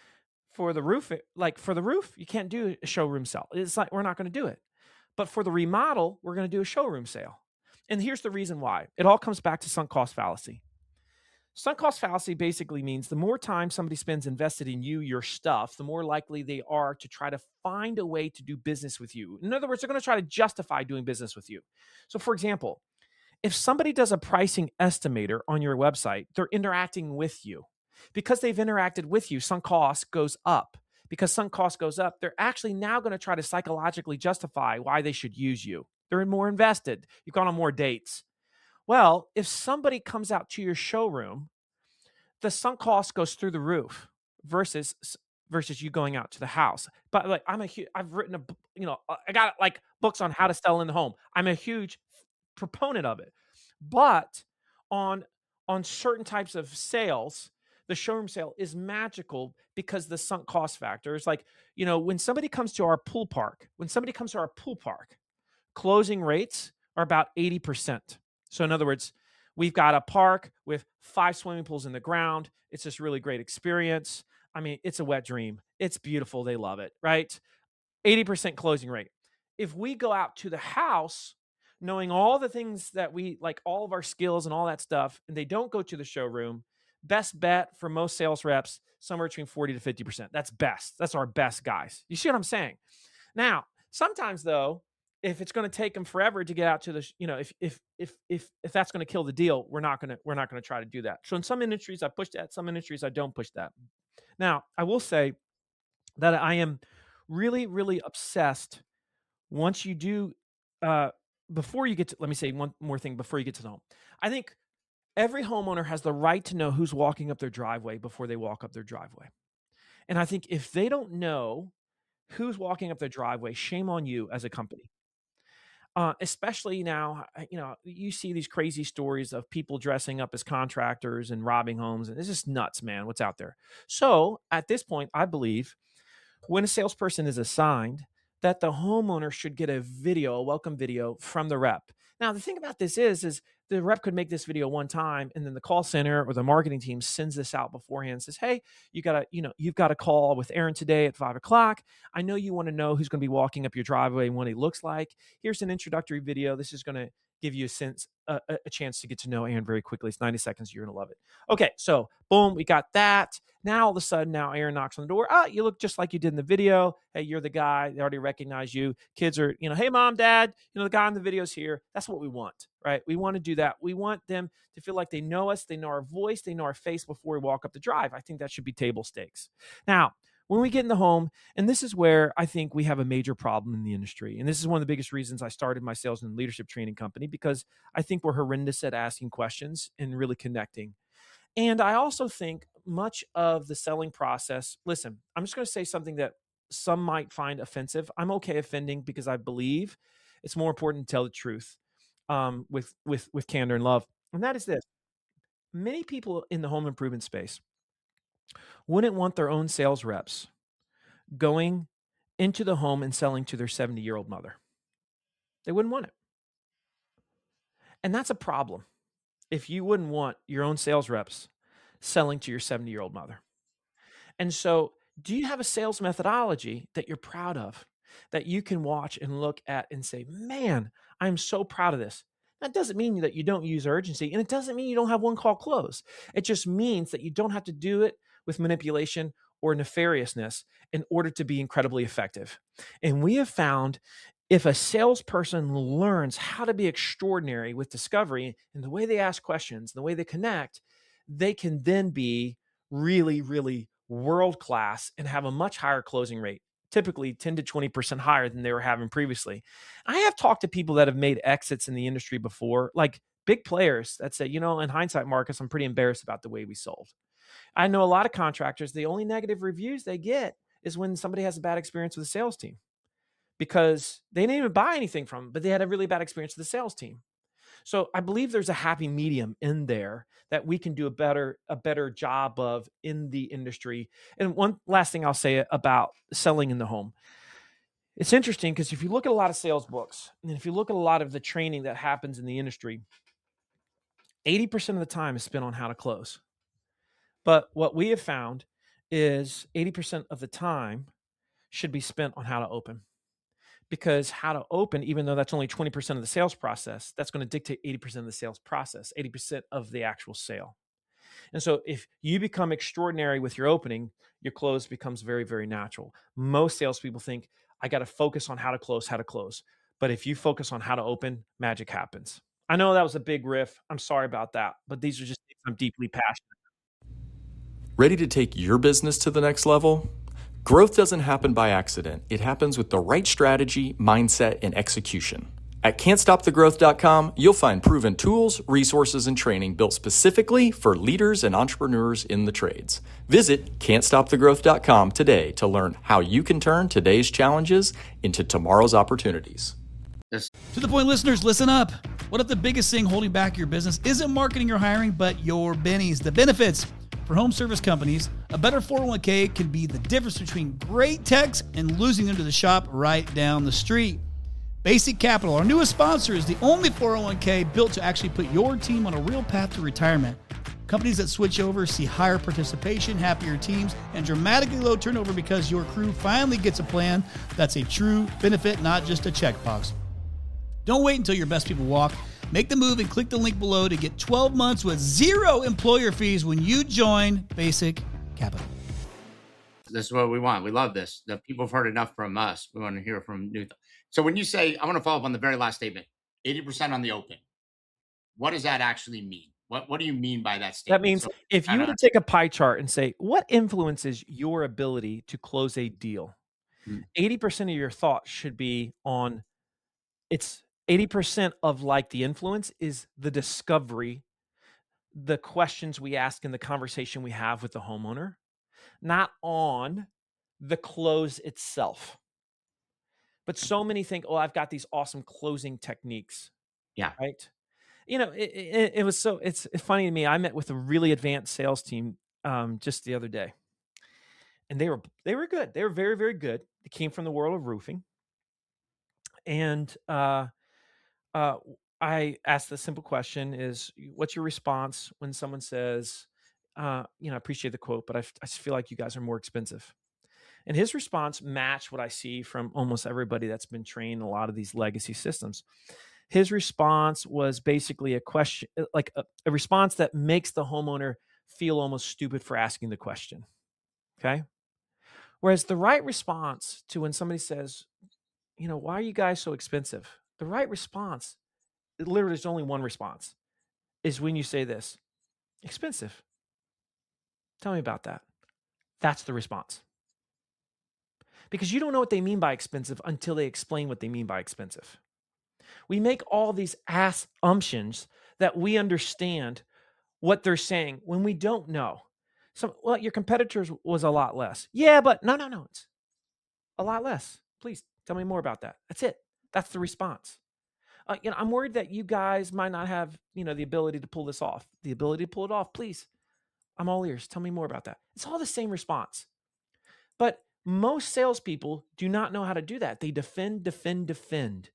for the roof. Like for the roof, you can't do a showroom sell. It's like, we're not going to do it. But for the remodel, we're going to do a showroom sale. And here's the reason why. It all comes back to sunk cost fallacy. Sunk cost fallacy basically means the more time somebody spends invested in you, your stuff, the more likely they are to try to find a way to do business with you. In other words, they're going to try to justify doing business with you. So for example, if somebody does a pricing estimator on your website, they're interacting with you. Because they've interacted with you, sunk cost goes up. Because sunk cost goes up, they're actually now going to try to psychologically justify why they should use you. They're more invested. You've gone on more dates. Well, if somebody comes out to your showroom, the sunk cost goes through the roof versus versus you going out to the house. But like I'm a huge, I've written a, you know, I got like books on how to sell in the home. I'm a huge proponent of it. But on on certain types of sales, the showroom sale is magical because the sunk cost factor is like, you know, when somebody comes to our pool park, when somebody comes to our pool park, closing rates are about eighty percent. So in other words, we've got a park with five swimming pools in the ground. It's this really great experience. I mean, it's a wet dream. It's beautiful. They love it, right? eighty percent closing rate. If we go out to the house, knowing all the things that we like, all of our skills and all that stuff, and they don't go to the showroom, best bet for most sales reps, somewhere between forty to fifty percent. That's best. That's our best guys. You see what I'm saying? Now, sometimes though, if it's going to take them forever to get out to the, you know, if if if if if that's going to kill the deal, we're not going to we're not going to try to do that. So in some industries I push that, some industries I don't push that. Now, I will say that I am really really obsessed once you do uh before you get to, let me say one more thing before you get to the home. I think every homeowner has the right to know who's walking up their driveway before they walk up their driveway. And I think if they don't know who's walking up their driveway, shame on you as a company. Uh, especially now, you know, you see these crazy stories of people dressing up as contractors and robbing homes. And it's just nuts, man, what's out there. So at this point, I believe when a salesperson is assigned, that the homeowner should get a video, a welcome video from the rep. Now, the thing about this is, is the rep could make this video one time, and then the call center or the marketing team sends this out beforehand and says, hey, you gotta, you know, you've got a call with Aaron today at five o'clock. I know you want to know who's going to be walking up your driveway and what he looks like. Here's an introductory video. This is going to give you a sense, a, a chance to get to know Aaron very quickly. It's ninety seconds. You're going to love it. Okay. So boom, we got that. Now, all of a sudden, now Aaron knocks on the door. Ah, you look just like you did in the video. Hey, you're the guy. They already recognize you. Kids are, you know, hey, mom, dad, you know, the guy in the video's here. That's what we want, right? We want to do that. We want them to feel like they know us. They know our voice. They know our face before we walk up the drive. I think that should be table stakes. Now, when we get in the home, and this is where I think we have a major problem in the industry. And this is one of the biggest reasons I started my sales and leadership training company, because I think we're horrendous at asking questions and really connecting. And I also think much of the selling process, listen, I'm just going to say something that some might find offensive. I'm okay offending because I believe it's more important to tell the truth um, with, with, with candor and love. And that is this. Many people in the home improvement space wouldn't want their own sales reps going into the home and selling to their seventy-year-old mother. They wouldn't want it. And that's a problem if you wouldn't want your own sales reps selling to your seventy-year-old mother. And so, do you have a sales methodology that you're proud of, that you can watch and look at and say, man, I'm so proud of this? That doesn't mean that you don't use urgency, and it doesn't mean you don't have one call close. It just means that you don't have to do it with manipulation or nefariousness in order to be incredibly effective. And we have found if a salesperson learns how to be extraordinary with discovery and the way they ask questions, and the way they connect, they can then be really, really world-class and have a much higher closing rate, typically ten to twenty percent higher than they were having previously. I have talked to people that have made exits in the industry before, like big players that say, you know, in hindsight, Marcus, I'm pretty embarrassed about the way we sold. I know a lot of contractors, the only negative reviews they get is when somebody has a bad experience with the sales team, because they didn't even buy anything from them, but they had a really bad experience with the sales team. So I believe there's a happy medium in there that we can do a better, a better job of in the industry. And one last thing I'll say about selling in the home. It's interesting because if you look at a lot of sales books, and if you look at a lot of the training that happens in the industry, eighty percent of the time is spent on how to close. But what we have found is eighty percent of the time should be spent on how to open. Because how to open, even though that's only twenty percent of the sales process, that's going to dictate eighty percent of the sales process, eighty percent of the actual sale. And so if you become extraordinary with your opening, your close becomes very, very natural. Most salespeople think, I got to focus on how to close, how to close. But if you focus on how to open, magic happens. I know that was a big riff. I'm sorry about that. But these are just things I'm deeply passionate about. Ready to take your business to the next level? Growth doesn't happen by accident. It happens with the right strategy, mindset, and execution. At can't stop the growth dot com, you'll find proven tools, resources, and training built specifically for leaders and entrepreneurs in the trades. Visit can't stop the growth dot com today to learn how you can turn today's challenges into tomorrow's opportunities. To the point, listeners, listen up. What if the biggest thing holding back your business isn't marketing or hiring, but your bennies, the benefits? For home service companies, a better four oh one k can be the difference between great techs and losing them to the shop right down the street. Basic Capital, our newest sponsor, is the only four oh one k built to actually put your team on a real path to retirement. Companies that switch over see higher participation, happier teams, and dramatically low turnover because your crew finally gets a plan that's a true benefit, not just a checkbox. Don't wait until your best people walk. Make the move and click the link below to get twelve months with zero employer fees when you join Basic Capital. This is what we want. We love this. The people have heard enough from us. We want to hear from new. So when you say, I want to follow up on the very last statement, eighty percent on the open, what does that actually mean? What What do you mean by that statement? That means so, if you were to take a pie chart and say, what influences your ability to close a deal? Hmm. eighty percent of your thought should be on it's eighty percent of like the influence is the discovery, the questions we ask and the conversation we have with the homeowner, not on the close itself. But so many think, oh, I've got these awesome closing techniques. Yeah. Right. You know, it, it, it was so, it's funny to me. I met with a really advanced sales team um, just the other day, and they were, they were good. They were very, very good. They came from the world of roofing. And uh, uh, I asked the simple question is, what's your response when someone says, uh, you know, I appreciate the quote, but I, I just feel like you guys are more expensive. And his response matched what I see from almost everybody that's been trained in a lot of these legacy systems. His response was basically a question, like a, a response that makes the homeowner feel almost stupid for asking the question. Okay. Whereas the right response to when somebody says, you know, why are you guys so expensive? The right response, it literally is only one response, is when you say this, expensive. Tell me about that. That's the response. Because you don't know what they mean by expensive until they explain what they mean by expensive. We make all these assumptions that we understand what they're saying when we don't know. So, well, your competitors was a lot less. Yeah, but no, no, no. It's a lot less. Please tell me more about that. That's it. That's the response. Uh, you know, I'm worried that you guys might not have, you know, the ability to pull this off. The ability to pull it off, please. I'm all ears. Tell me more about that. It's all the same response. But most salespeople do not know how to do that. They defend, defend, defend.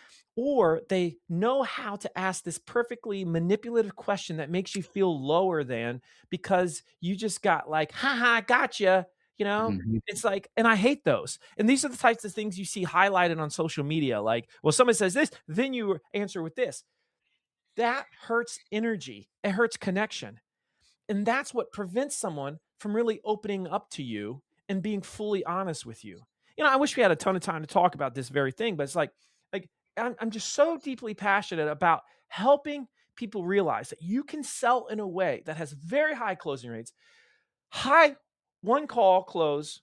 Or they know how to ask this perfectly manipulative question that makes you feel lower than because you just got like, haha, gotcha. You know, mm-hmm. It's like, and I hate those. And these are the types of things you see highlighted on social media. Like, well, someone says this, then you answer with this. That hurts energy. It hurts connection. And that's what prevents someone from really opening up to you and being fully honest with you. You know, I wish we had a ton of time to talk about this very thing, but it's like, like I'm, I'm just so deeply passionate about helping people realize that you can sell in a way that has very high closing rates, high one call close,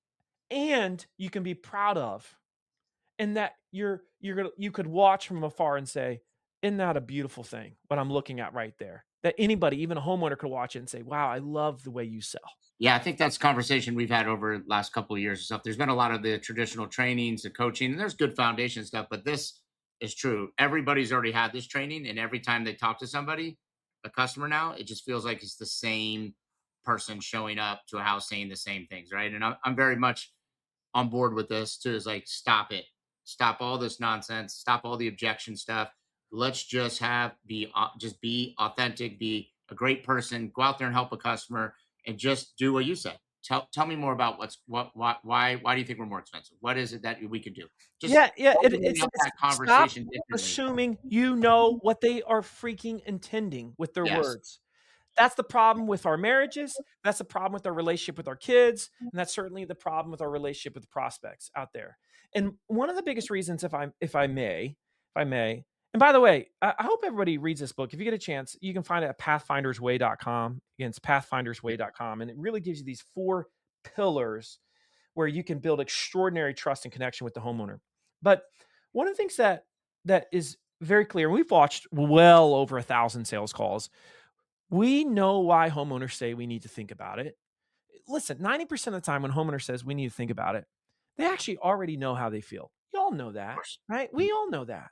and you can be proud of, and that you're you're gonna you could watch from afar and say, isn't that a beautiful thing? What I'm looking at right there. That anybody, even a homeowner, could watch it and say, wow, I love the way you sell. Yeah, I think that's a conversation we've had over the last couple of years and stuff. There's been a lot of the traditional trainings and coaching, and there's good foundation stuff, but this is true. Everybody's already had this training, and every time they talk to somebody, a customer now, it just feels like it's the same person showing up to a house saying the same things, right? And I'm, I'm very much on board with this too. Is like, stop it. Stop all this nonsense. Stop all the objection stuff. Let's just have be uh, just be authentic, be a great person, go out there and help a customer, and just do what you said. Tell tell me more about what's what why why why do you think we're more expensive? What is it that we can do? Just yeah, yeah. It, it's that it's conversation. Stop assuming you know what they are freaking intending with their Yes. words. That's the problem with our marriages. That's the problem with our relationship with our kids. And that's certainly the problem with our relationship with the prospects out there. And one of the biggest reasons, if I if I may, if I may, and by the way, I, I hope everybody reads this book. If you get a chance, you can find it at pathfinders way dot com. Again, it's pathfinders way dot com. And it really gives you these four pillars where you can build extraordinary trust and connection with the homeowner. But one of the things that that is very clear, and we've watched well over a thousand sales calls, we know why homeowners say we need to think about it. Listen, ninety percent of the time when homeowner says we need to think about it, they actually already know how they feel. You all know that, right? We all know that.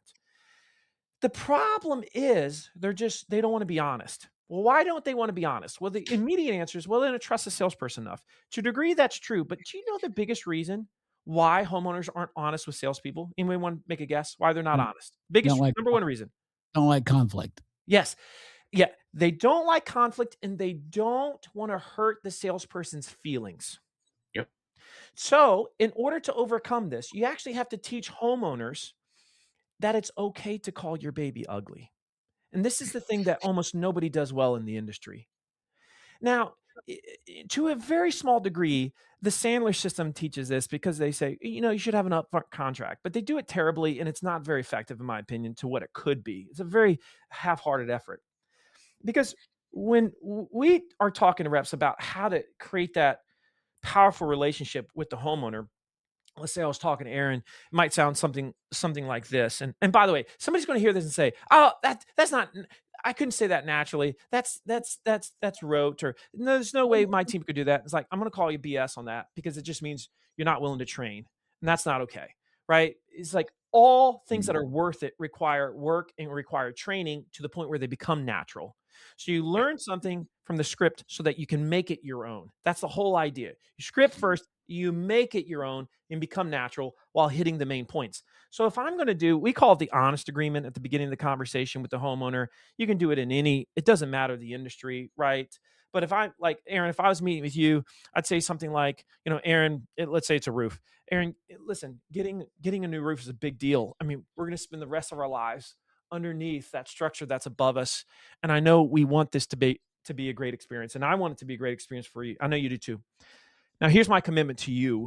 The problem is they're just, they don't want to be honest. Well, why don't they want to be honest? Well, the immediate answer is, well, they don't trust the salesperson enough. To a degree, that's true. But do you know the biggest reason why homeowners aren't honest with salespeople? Anybody want to make a guess why they're not Mm. honest? Biggest, Don't like- number one reason. Don't like conflict. Yes. Yeah. They don't like conflict, and they don't want to hurt the salesperson's feelings. Yep. So in order to overcome this, you actually have to teach homeowners that it's okay to call your baby ugly. And this is the thing that almost nobody does well in the industry. Now, i- i- to a very small degree, the Sandler system teaches this because they say, you know, you should have an upfront contract, but they do it terribly, and it's not very effective, in my opinion, to what it could be. It's a very half-hearted effort. Because when w- we are talking to reps about how to create that powerful relationship with the homeowner, let's say I was talking to Aaron, it might sound something something like this. And and by the way, somebody's going to hear this and say, "Oh, that that's not. I couldn't say that naturally. That's that's that's that's rote." Or no, there's no way my team could do that. It's like, I'm going to call you B S on that because it just means you're not willing to train, and that's not okay, right? It's like all things that are worth it require work and require training to the point where they become natural. So you learn something from the script so that you can make it your own. That's the whole idea. You script first, you make it your own and become natural while hitting the main points. So if I'm going to do, we call it the honest agreement at the beginning of the conversation with the homeowner. You can do it in any, it doesn't matter the industry, right? But if I, like Aaron, if I was meeting with you, I'd say something like, you know, Aaron, it, let's say it's a roof. Aaron, listen, getting getting a new roof is a big deal. I mean, we're going to spend the rest of our lives underneath that structure that's above us. And I know we want this to be to be a great experience, and I want it to be a great experience for you. I know you do too. Now, here's my commitment to you,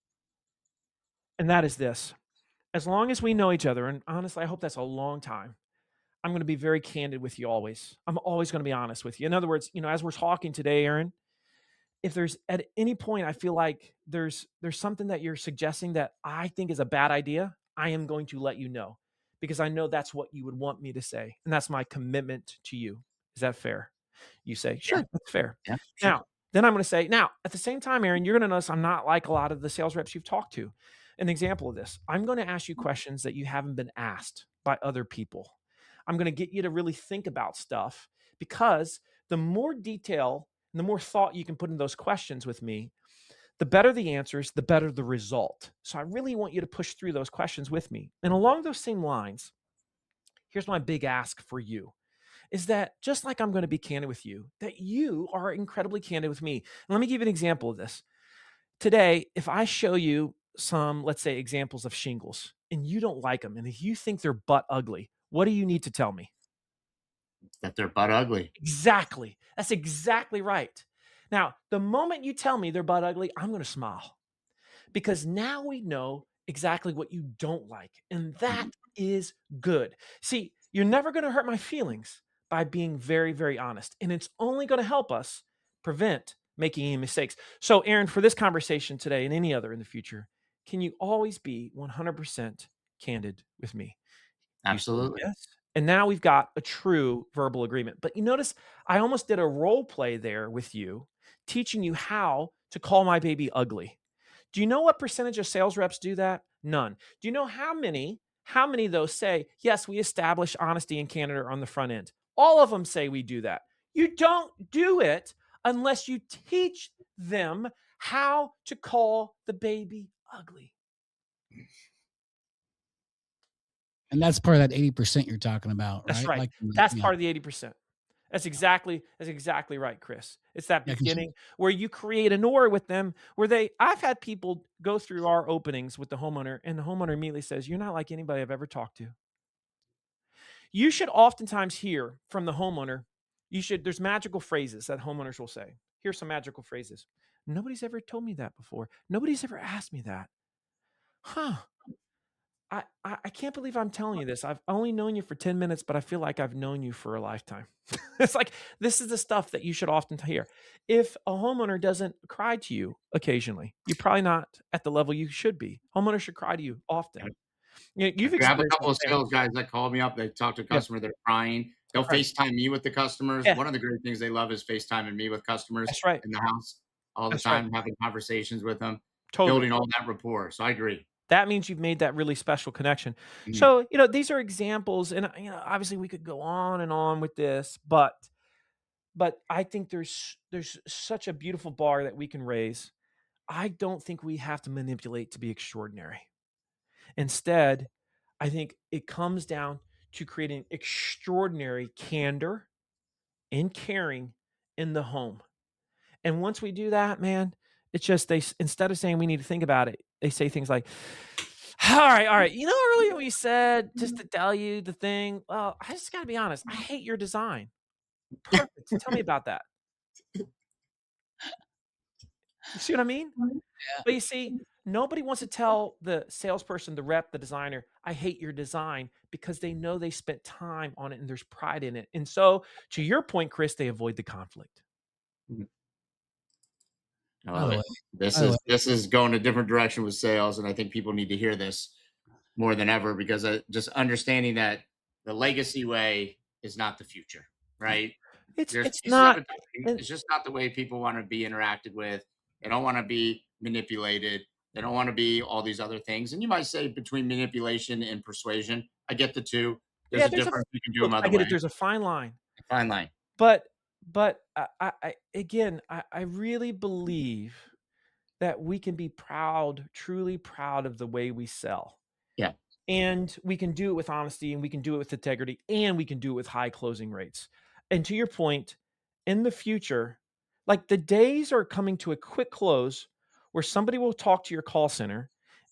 and that is this. As long as we know each other, and honestly, I hope that's a long time, I'm going to be very candid with you always. I'm always going to be honest with you. In other words, you know, as we're talking today, Aaron, if there's at any point I feel like there's there's something that you're suggesting that I think is a bad idea, I am going to let you know, because I know that's what you would want me to say, and that's my commitment to you. Is that fair? You say, sure, yeah. That's fair. Yeah, sure. Now, then I'm going to say, now, at the same time, Aaron, you're going to notice I'm not like a lot of the sales reps you've talked to. An example of this, I'm going to ask you questions that you haven't been asked by other people. I'm going to get you to really think about stuff, because the more detail and the more thought you can put in those questions with me, the better the answers, the better the result. So I really want you to push through those questions with me. And along those same lines, here's my big ask for you, is that just like I'm going to be candid with you, that you are incredibly candid with me. And let me give you an example of this. Today, if I show you some, let's say, examples of shingles, and you don't like them, and if you think they're butt ugly, what do you need to tell me? That they're butt ugly. Exactly. That's exactly right. Now, the moment you tell me they're butt ugly, I'm going to smile, because now we know exactly what you don't like. And that is good. See, you're never going to hurt my feelings by being very, very honest. And it's only going to help us prevent making any mistakes. So, Aaron, for this conversation today and any other in the future, can you always be one hundred percent candid with me? Absolutely. Yes. And now we've got a true verbal agreement. But you notice I almost did a role play there with you, teaching you how to call my baby ugly. Do you know what percentage of sales reps do that? None. Do you know how many, how many of those say, yes, we establish honesty and candor on the front end? All of them say we do that. You don't do it unless you teach them how to call the baby ugly. And that's part of that eighty percent you're talking about, right? That's right. Like, that's yeah. part of the eighty percent. That's exactly, that's exactly right, Chris. It's that Yeah, beginning where you create an aura with them where they, I've had people go through our openings with the homeowner, and the homeowner immediately says, you're not like anybody I've ever talked to. You should oftentimes hear from the homeowner, you should, there's magical phrases that homeowners will say. Here's some magical phrases. Nobody's ever told me that before. Nobody's ever asked me that. Huh. I, I, I can't believe I'm telling you this. I've only known you for ten minutes, but I feel like I've known you for a lifetime. It's like, this is the stuff that you should often hear. If a homeowner doesn't cry to you occasionally, you're probably not at the level you should be. Homeowners should cry to you often. You know, you've I have a experienced couple of that. sales guys that call me up. They talk to a customer, they're crying. They'll Right. FaceTime me with the customers. Yeah. One of the great things they love is FaceTiming me with customers That's right. in the house all the That's time, right. having conversations with them, Totally. building all that rapport. So I agree. That means you've made that really special connection. Mhm. So, you know, these are examples, and you know, obviously we could go on and on with this, but but I think there's there's such a beautiful bar that we can raise. I don't think we have to manipulate to be extraordinary. Instead, I think it comes down to creating extraordinary candor and caring in the home. And once we do that, man, it's just they instead of saying we need to think about it, they say things like, all right, all right. You know, earlier we said just to tell you the thing. Well, I just got to be honest. I hate your design. Perfect. Tell me about that. You see what I mean? Yeah. But you see, nobody wants to tell the salesperson, the rep, the designer, I hate your design, because they know they spent time on it and there's pride in it. And so, to your point, Chris, they avoid the conflict. I love I it. like This I is like this is going a different direction with sales, and I think people need to hear this more than ever, because uh, just understanding that the legacy way is not the future, right? It's There's it's pieces not. of it. It's just not the way people want to be interacted with. They don't want to be manipulated. They don't want to be all these other things. And you might say between manipulation and persuasion, I get the two. There's Yeah, a there's a difference. You can do look, them I other get way. it. There's a fine line. Fine line. But but I, I, I again, I, I really believe that we can be proud, truly proud of the way we sell. Yeah. And we can do it with honesty, and we can do it with integrity, and we can do it with high closing rates. And to your point, in the future, like the days are coming to a quick close where somebody will talk to your call center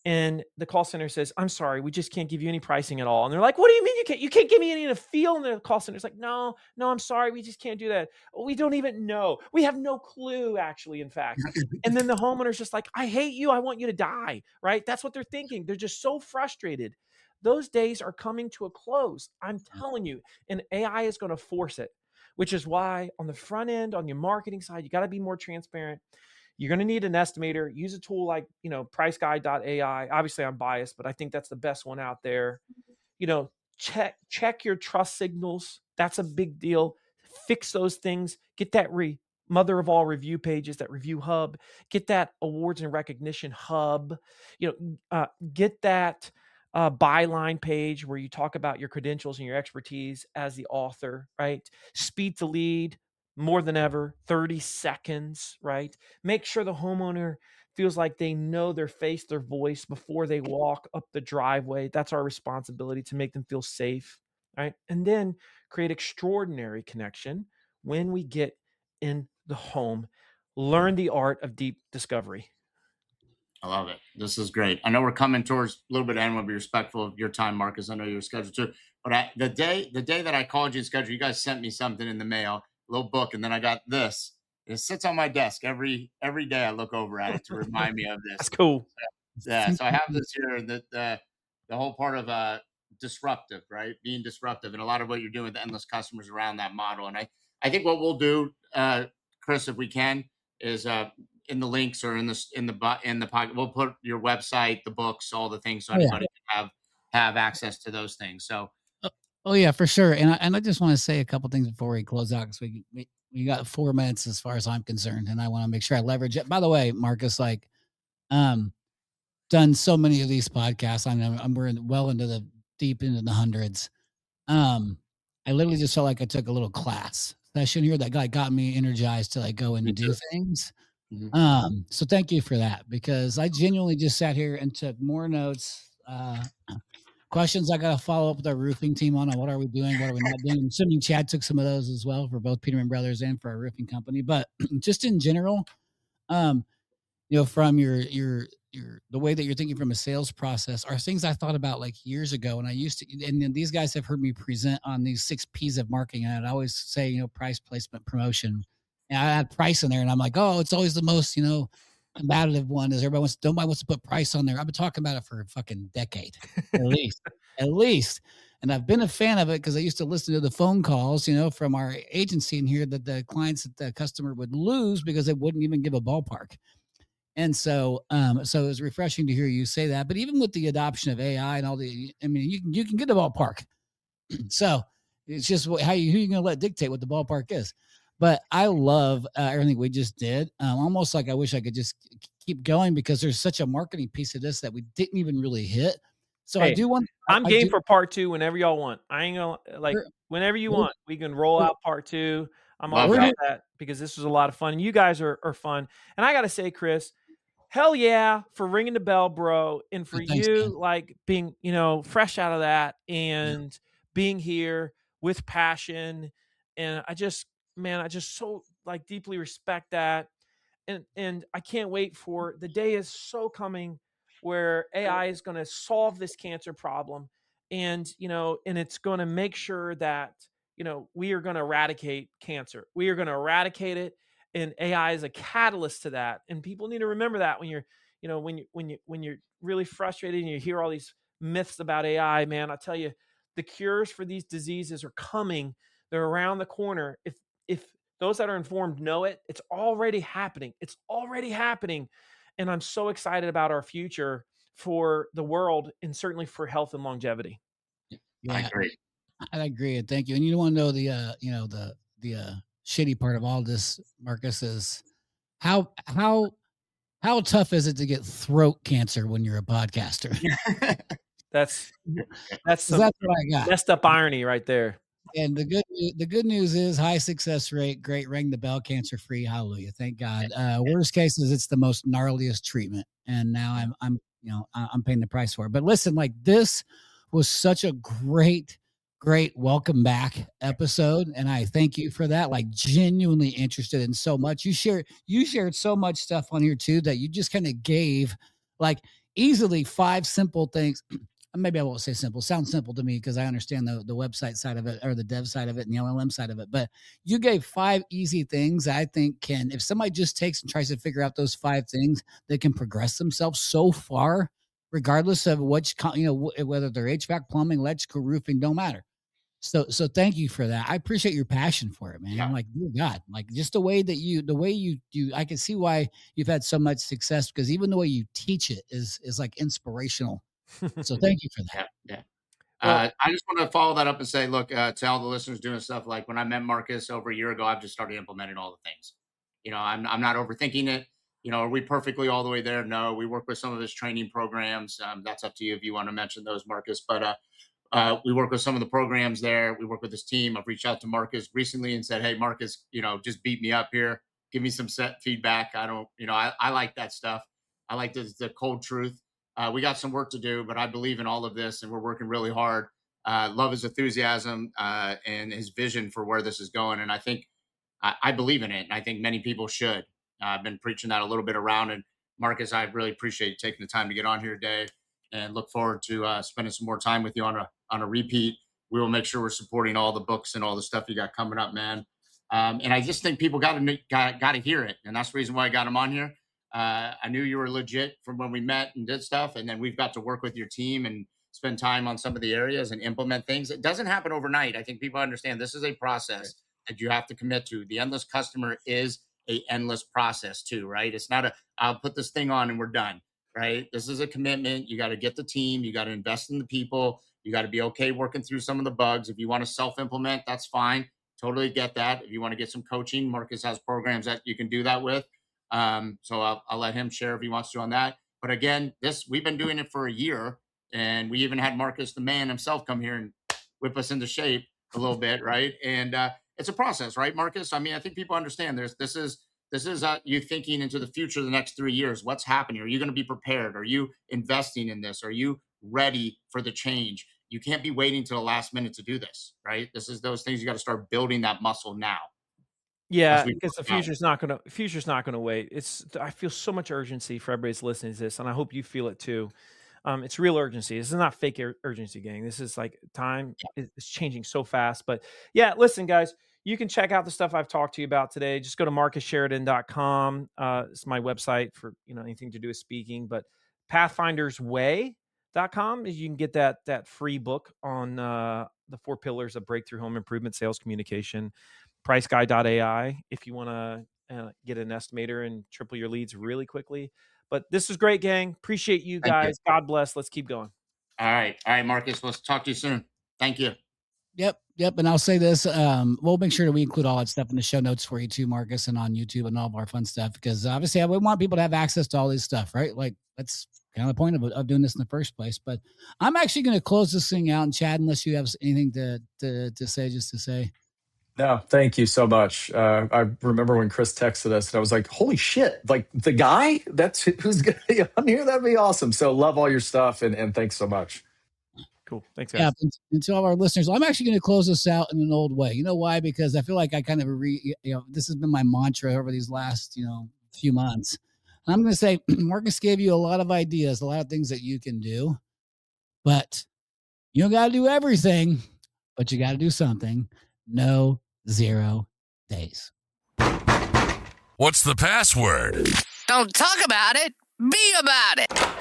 And the call center says, I'm sorry, we just can't give you any pricing at all. And they're like, what do you mean you can't? You can't give me any to feel? And the call center's like, no, no, I'm sorry. We just can't do that. We don't even know. We have no clue, actually, in fact. And then the homeowner's just like, I hate you. I want you to die, right? That's what they're thinking. They're just so frustrated. Those days are coming to a close. I'm telling you, and A I is going to force it, which is why on the front end, on your marketing side, you got to be more transparent. You're going to need an estimator. Use a tool like, you know, price guide dot A I. Obviously, I'm biased, but I think that's the best one out there. You know, check check your trust signals. That's a big deal. Fix those things. Get that re mother of all review pages, that review hub. Get that awards and recognition hub. You know, uh, get that uh, byline page where you talk about your credentials and your expertise as the author, right? Speed to lead. More than ever, thirty seconds, right? Make sure the homeowner feels like they know their face, their voice before they walk up the driveway. That's our responsibility, to make them feel safe, right? And then create extraordinary connection when we get in the home. Learn the art of deep discovery. I love it. This is great. I know we're coming towards a little bit of end. We'll be respectful of your time, Marcus. I know you're scheduled too. But I, the day the day that I called you and scheduled, you guys sent me something in the mail, little book, and then I got this. It sits on my desk every every day. I look over at it to remind me of this. That's cool. So, yeah, so I have this here. The the, the whole part of uh disruptive, right? Being disruptive, and a lot of what you're doing with the endless customers around that model. And I I think what we'll do, uh, Chris, if we can, is uh in the links or in the in the in the pocket, we'll put your website, the books, all the things, so everybody oh, yeah. can have have access to those things. So. Oh yeah, for sure. And I, and I just want to say a couple things before we close out, because we, we we got four minutes as far as I'm concerned, and I want to make sure I leverage it. By the way, Marcus, like, um, done so many of these podcasts. I know I'm we're in, well into the deep into the hundreds. Um, I literally just felt like I took a little class session here that got got me energized to like go and do things. Mm-hmm. Um, so thank you for that, because I genuinely just sat here and took more notes. Uh. Questions I got to follow up with our roofing team on, on what are we doing, what are we not doing. I'm assuming Chad took some of those as well for both Peterman Brothers and for our roofing company. But just in general, um, you know, from your your your the way that you're thinking from a sales process are things I thought about like years ago. And I used to, and then these guys have heard me present on these six P's of marketing. And I'd always say, you know, price, placement, promotion. And I had price in there, and I'm like, oh, it's always the most, you know, combative one is everybody wants, nobody wants to put price on there. I've been talking about it for a fucking decade, at least, at least. And I've been a fan of it because I used to listen to the phone calls, you know, from our agency in here that the clients that the customer would lose because they wouldn't even give a ballpark. And so, um, so it was refreshing to hear you say that. But even with the adoption of A I and all the, I mean, you can you can get a ballpark. So it's just how you who you going to let dictate what the ballpark is. But I love uh, everything we just did. Um, almost like I wish I could just keep going, because there's such a marketing piece of this that we didn't even really hit. So hey, I do want. I'm I game do, for part two whenever y'all want. I ain't gonna like sure. whenever you want. We can roll out part two. I'm all about that, because this was a lot of fun. And you guys are are fun. And I gotta say, Chris, hell yeah for ringing the bell, bro, and for Thanks, you man. like being, you know, fresh out of that and yeah. being here with passion. And I just. Man, I just so like deeply respect that. And and I can't wait for the day is so coming where A I is going to solve this cancer problem. And, you know, and it's going to make sure that, you know, we are going to eradicate cancer. We are going to eradicate it. And A I is a catalyst to that. And people need to remember that when you're, you know, when you, when you, when you're really frustrated and you hear all these myths about A I, man, I'll tell you, the cures for these diseases are coming. They're around the corner. If, If those that are informed know it, it's already happening. It's already happening. And I'm so excited about our future for the world, and certainly for health and longevity. Yeah, I agree. I agree. And thank you. And you want to know the, uh, you know, the, the uh, shitty part of all this, Marcus, is how, how, how tough is it to get throat cancer when you're a podcaster? that's, that's, some that's what I got. Messed up irony right there. And the good the good news is high success rate, great, ring the bell, cancer free, hallelujah, thank God. Uh, worst case is it's the most gnarliest treatment, and now I'm I'm you know I'm paying the price for it. But listen, like this was such a great, great welcome back episode, and I thank you for that. Like genuinely interested in so much. You shared you shared so much stuff on here too that you just kind of gave, like easily five simple things. Maybe I won't say simple. Sounds simple to me because I understand the, the website side of it or the dev side of it and the L L M side of it. But you gave five easy things I think can, if somebody just takes and tries to figure out those five things, they can progress themselves so far, regardless of which, you know, whether they're H V A C, plumbing, electrical, roofing, don't matter. So, so thank you for that. I appreciate your passion for it, man. Yeah. I'm like, dear God, like just the way that you, the way you, you, I can see why you've had so much success because even the way you teach it is, is like inspirational. So thank you for that. Yeah. yeah. Uh, I just want to follow that up and say, look, uh, to all the listeners doing stuff, like when I met Marcus over a year ago, I've just started implementing all the things. You know, I'm I'm not overthinking it. You know, are we perfectly all the way there? No, we work with some of his training programs. Um, that's up to you if you want to mention those, Marcus. But uh, uh, we work with some of the programs there. We work with his team. I've reached out to Marcus recently and said, hey, Marcus, you know, just beat me up here. Give me some set feedback. I don't, you know, I, I like that stuff. I like the, the cold truth. Uh, we got some work to do, but I believe in all of this and we're working really hard. Uh, love his enthusiasm uh, and his vision for where this is going. And I think I, I believe in it. And I think many people should. Uh, I've been preaching that a little bit around. And Marcus, I really appreciate you taking the time to get on here today and look forward to uh, spending some more time with you on a, on a repeat. We will make sure we're supporting all the books and all the stuff you got coming up, man. Um, and I just think people got to got, got to hear it. And that's the reason why I got him on here. Uh, I knew you were legit from when we met and did stuff. And then we've got to work with your team and spend time on some of the areas and implement things. It doesn't happen overnight. I think people understand this is a process that you have to commit to. The endless customer is a endless process too, right? It's not a, I'll put this thing on and we're done, right? This is a commitment. You got to get the team. You got to invest in the people. You got to be okay working through some of the bugs. If you want to self-implement, that's fine. Totally get that. If you want to get some coaching, Marcus has programs that you can do that with. Um, so I'll, I'll let him share if he wants to on that. But again, this, we've been doing it for a year and we even had Marcus, the man himself, come here and whip us into shape a little bit. Right. And, uh, it's a process, right, Marcus? I mean, I think people understand there's, this is, this is uh, you thinking into the future, the next three years, what's happening? Are you going to be prepared? Are you investing in this? Are you ready for the change? You can't be waiting till the last minute to do this, right? This is those things you got to start building that muscle now. Yeah, because the future's not gonna future's not gonna wait. It's I feel so much urgency for everybody that's listening to this, and I hope you feel it too. Um, it's real urgency. This is not fake ur- urgency, gang. This is like time is is changing so fast. But yeah, listen, guys, you can check out the stuff I've talked to you about today. Just go to marcus sheridan dot com. Uh, it's my website for you know anything to do with speaking. But pathfinders way dot com is you can get that that free book on uh, the four pillars of breakthrough home improvement, sales communication. price guy dot A I if you want to uh, get an estimator and triple your leads really quickly. But this is great, gang. Appreciate you guys. You. God bless. Let's keep going. All right. All right, Marcus. Let's talk to you soon. Thank you. Yep. Yep. And I'll say this, um, we'll make sure that we include all that stuff in the show notes for you too, Marcus, and on YouTube and all of our fun stuff, because obviously I would want people to have access to all this stuff, right? Like that's kind of the point of, of doing this in the first place. But I'm actually going to close this thing out. And Chad, unless you have anything to, to, to say, just to say. No, thank you so much. Uh, I remember when Chris texted us and I was like, holy shit, like the guy that's who's going to be on here. That'd be awesome. So love all your stuff. And, and thanks so much. Cool. Thanks, guys. Yeah, and, and to all our listeners, I'm actually going to close this out in an old way. You know why? Because I feel like I kind of re, you know, this has been my mantra over these last, you know, few months. And I'm going to say, Marcus gave you a lot of ideas, a lot of things that you can do, but you don't got to do everything, but you got to do something. No zero days. What's the password? Don't talk about it. Be about it.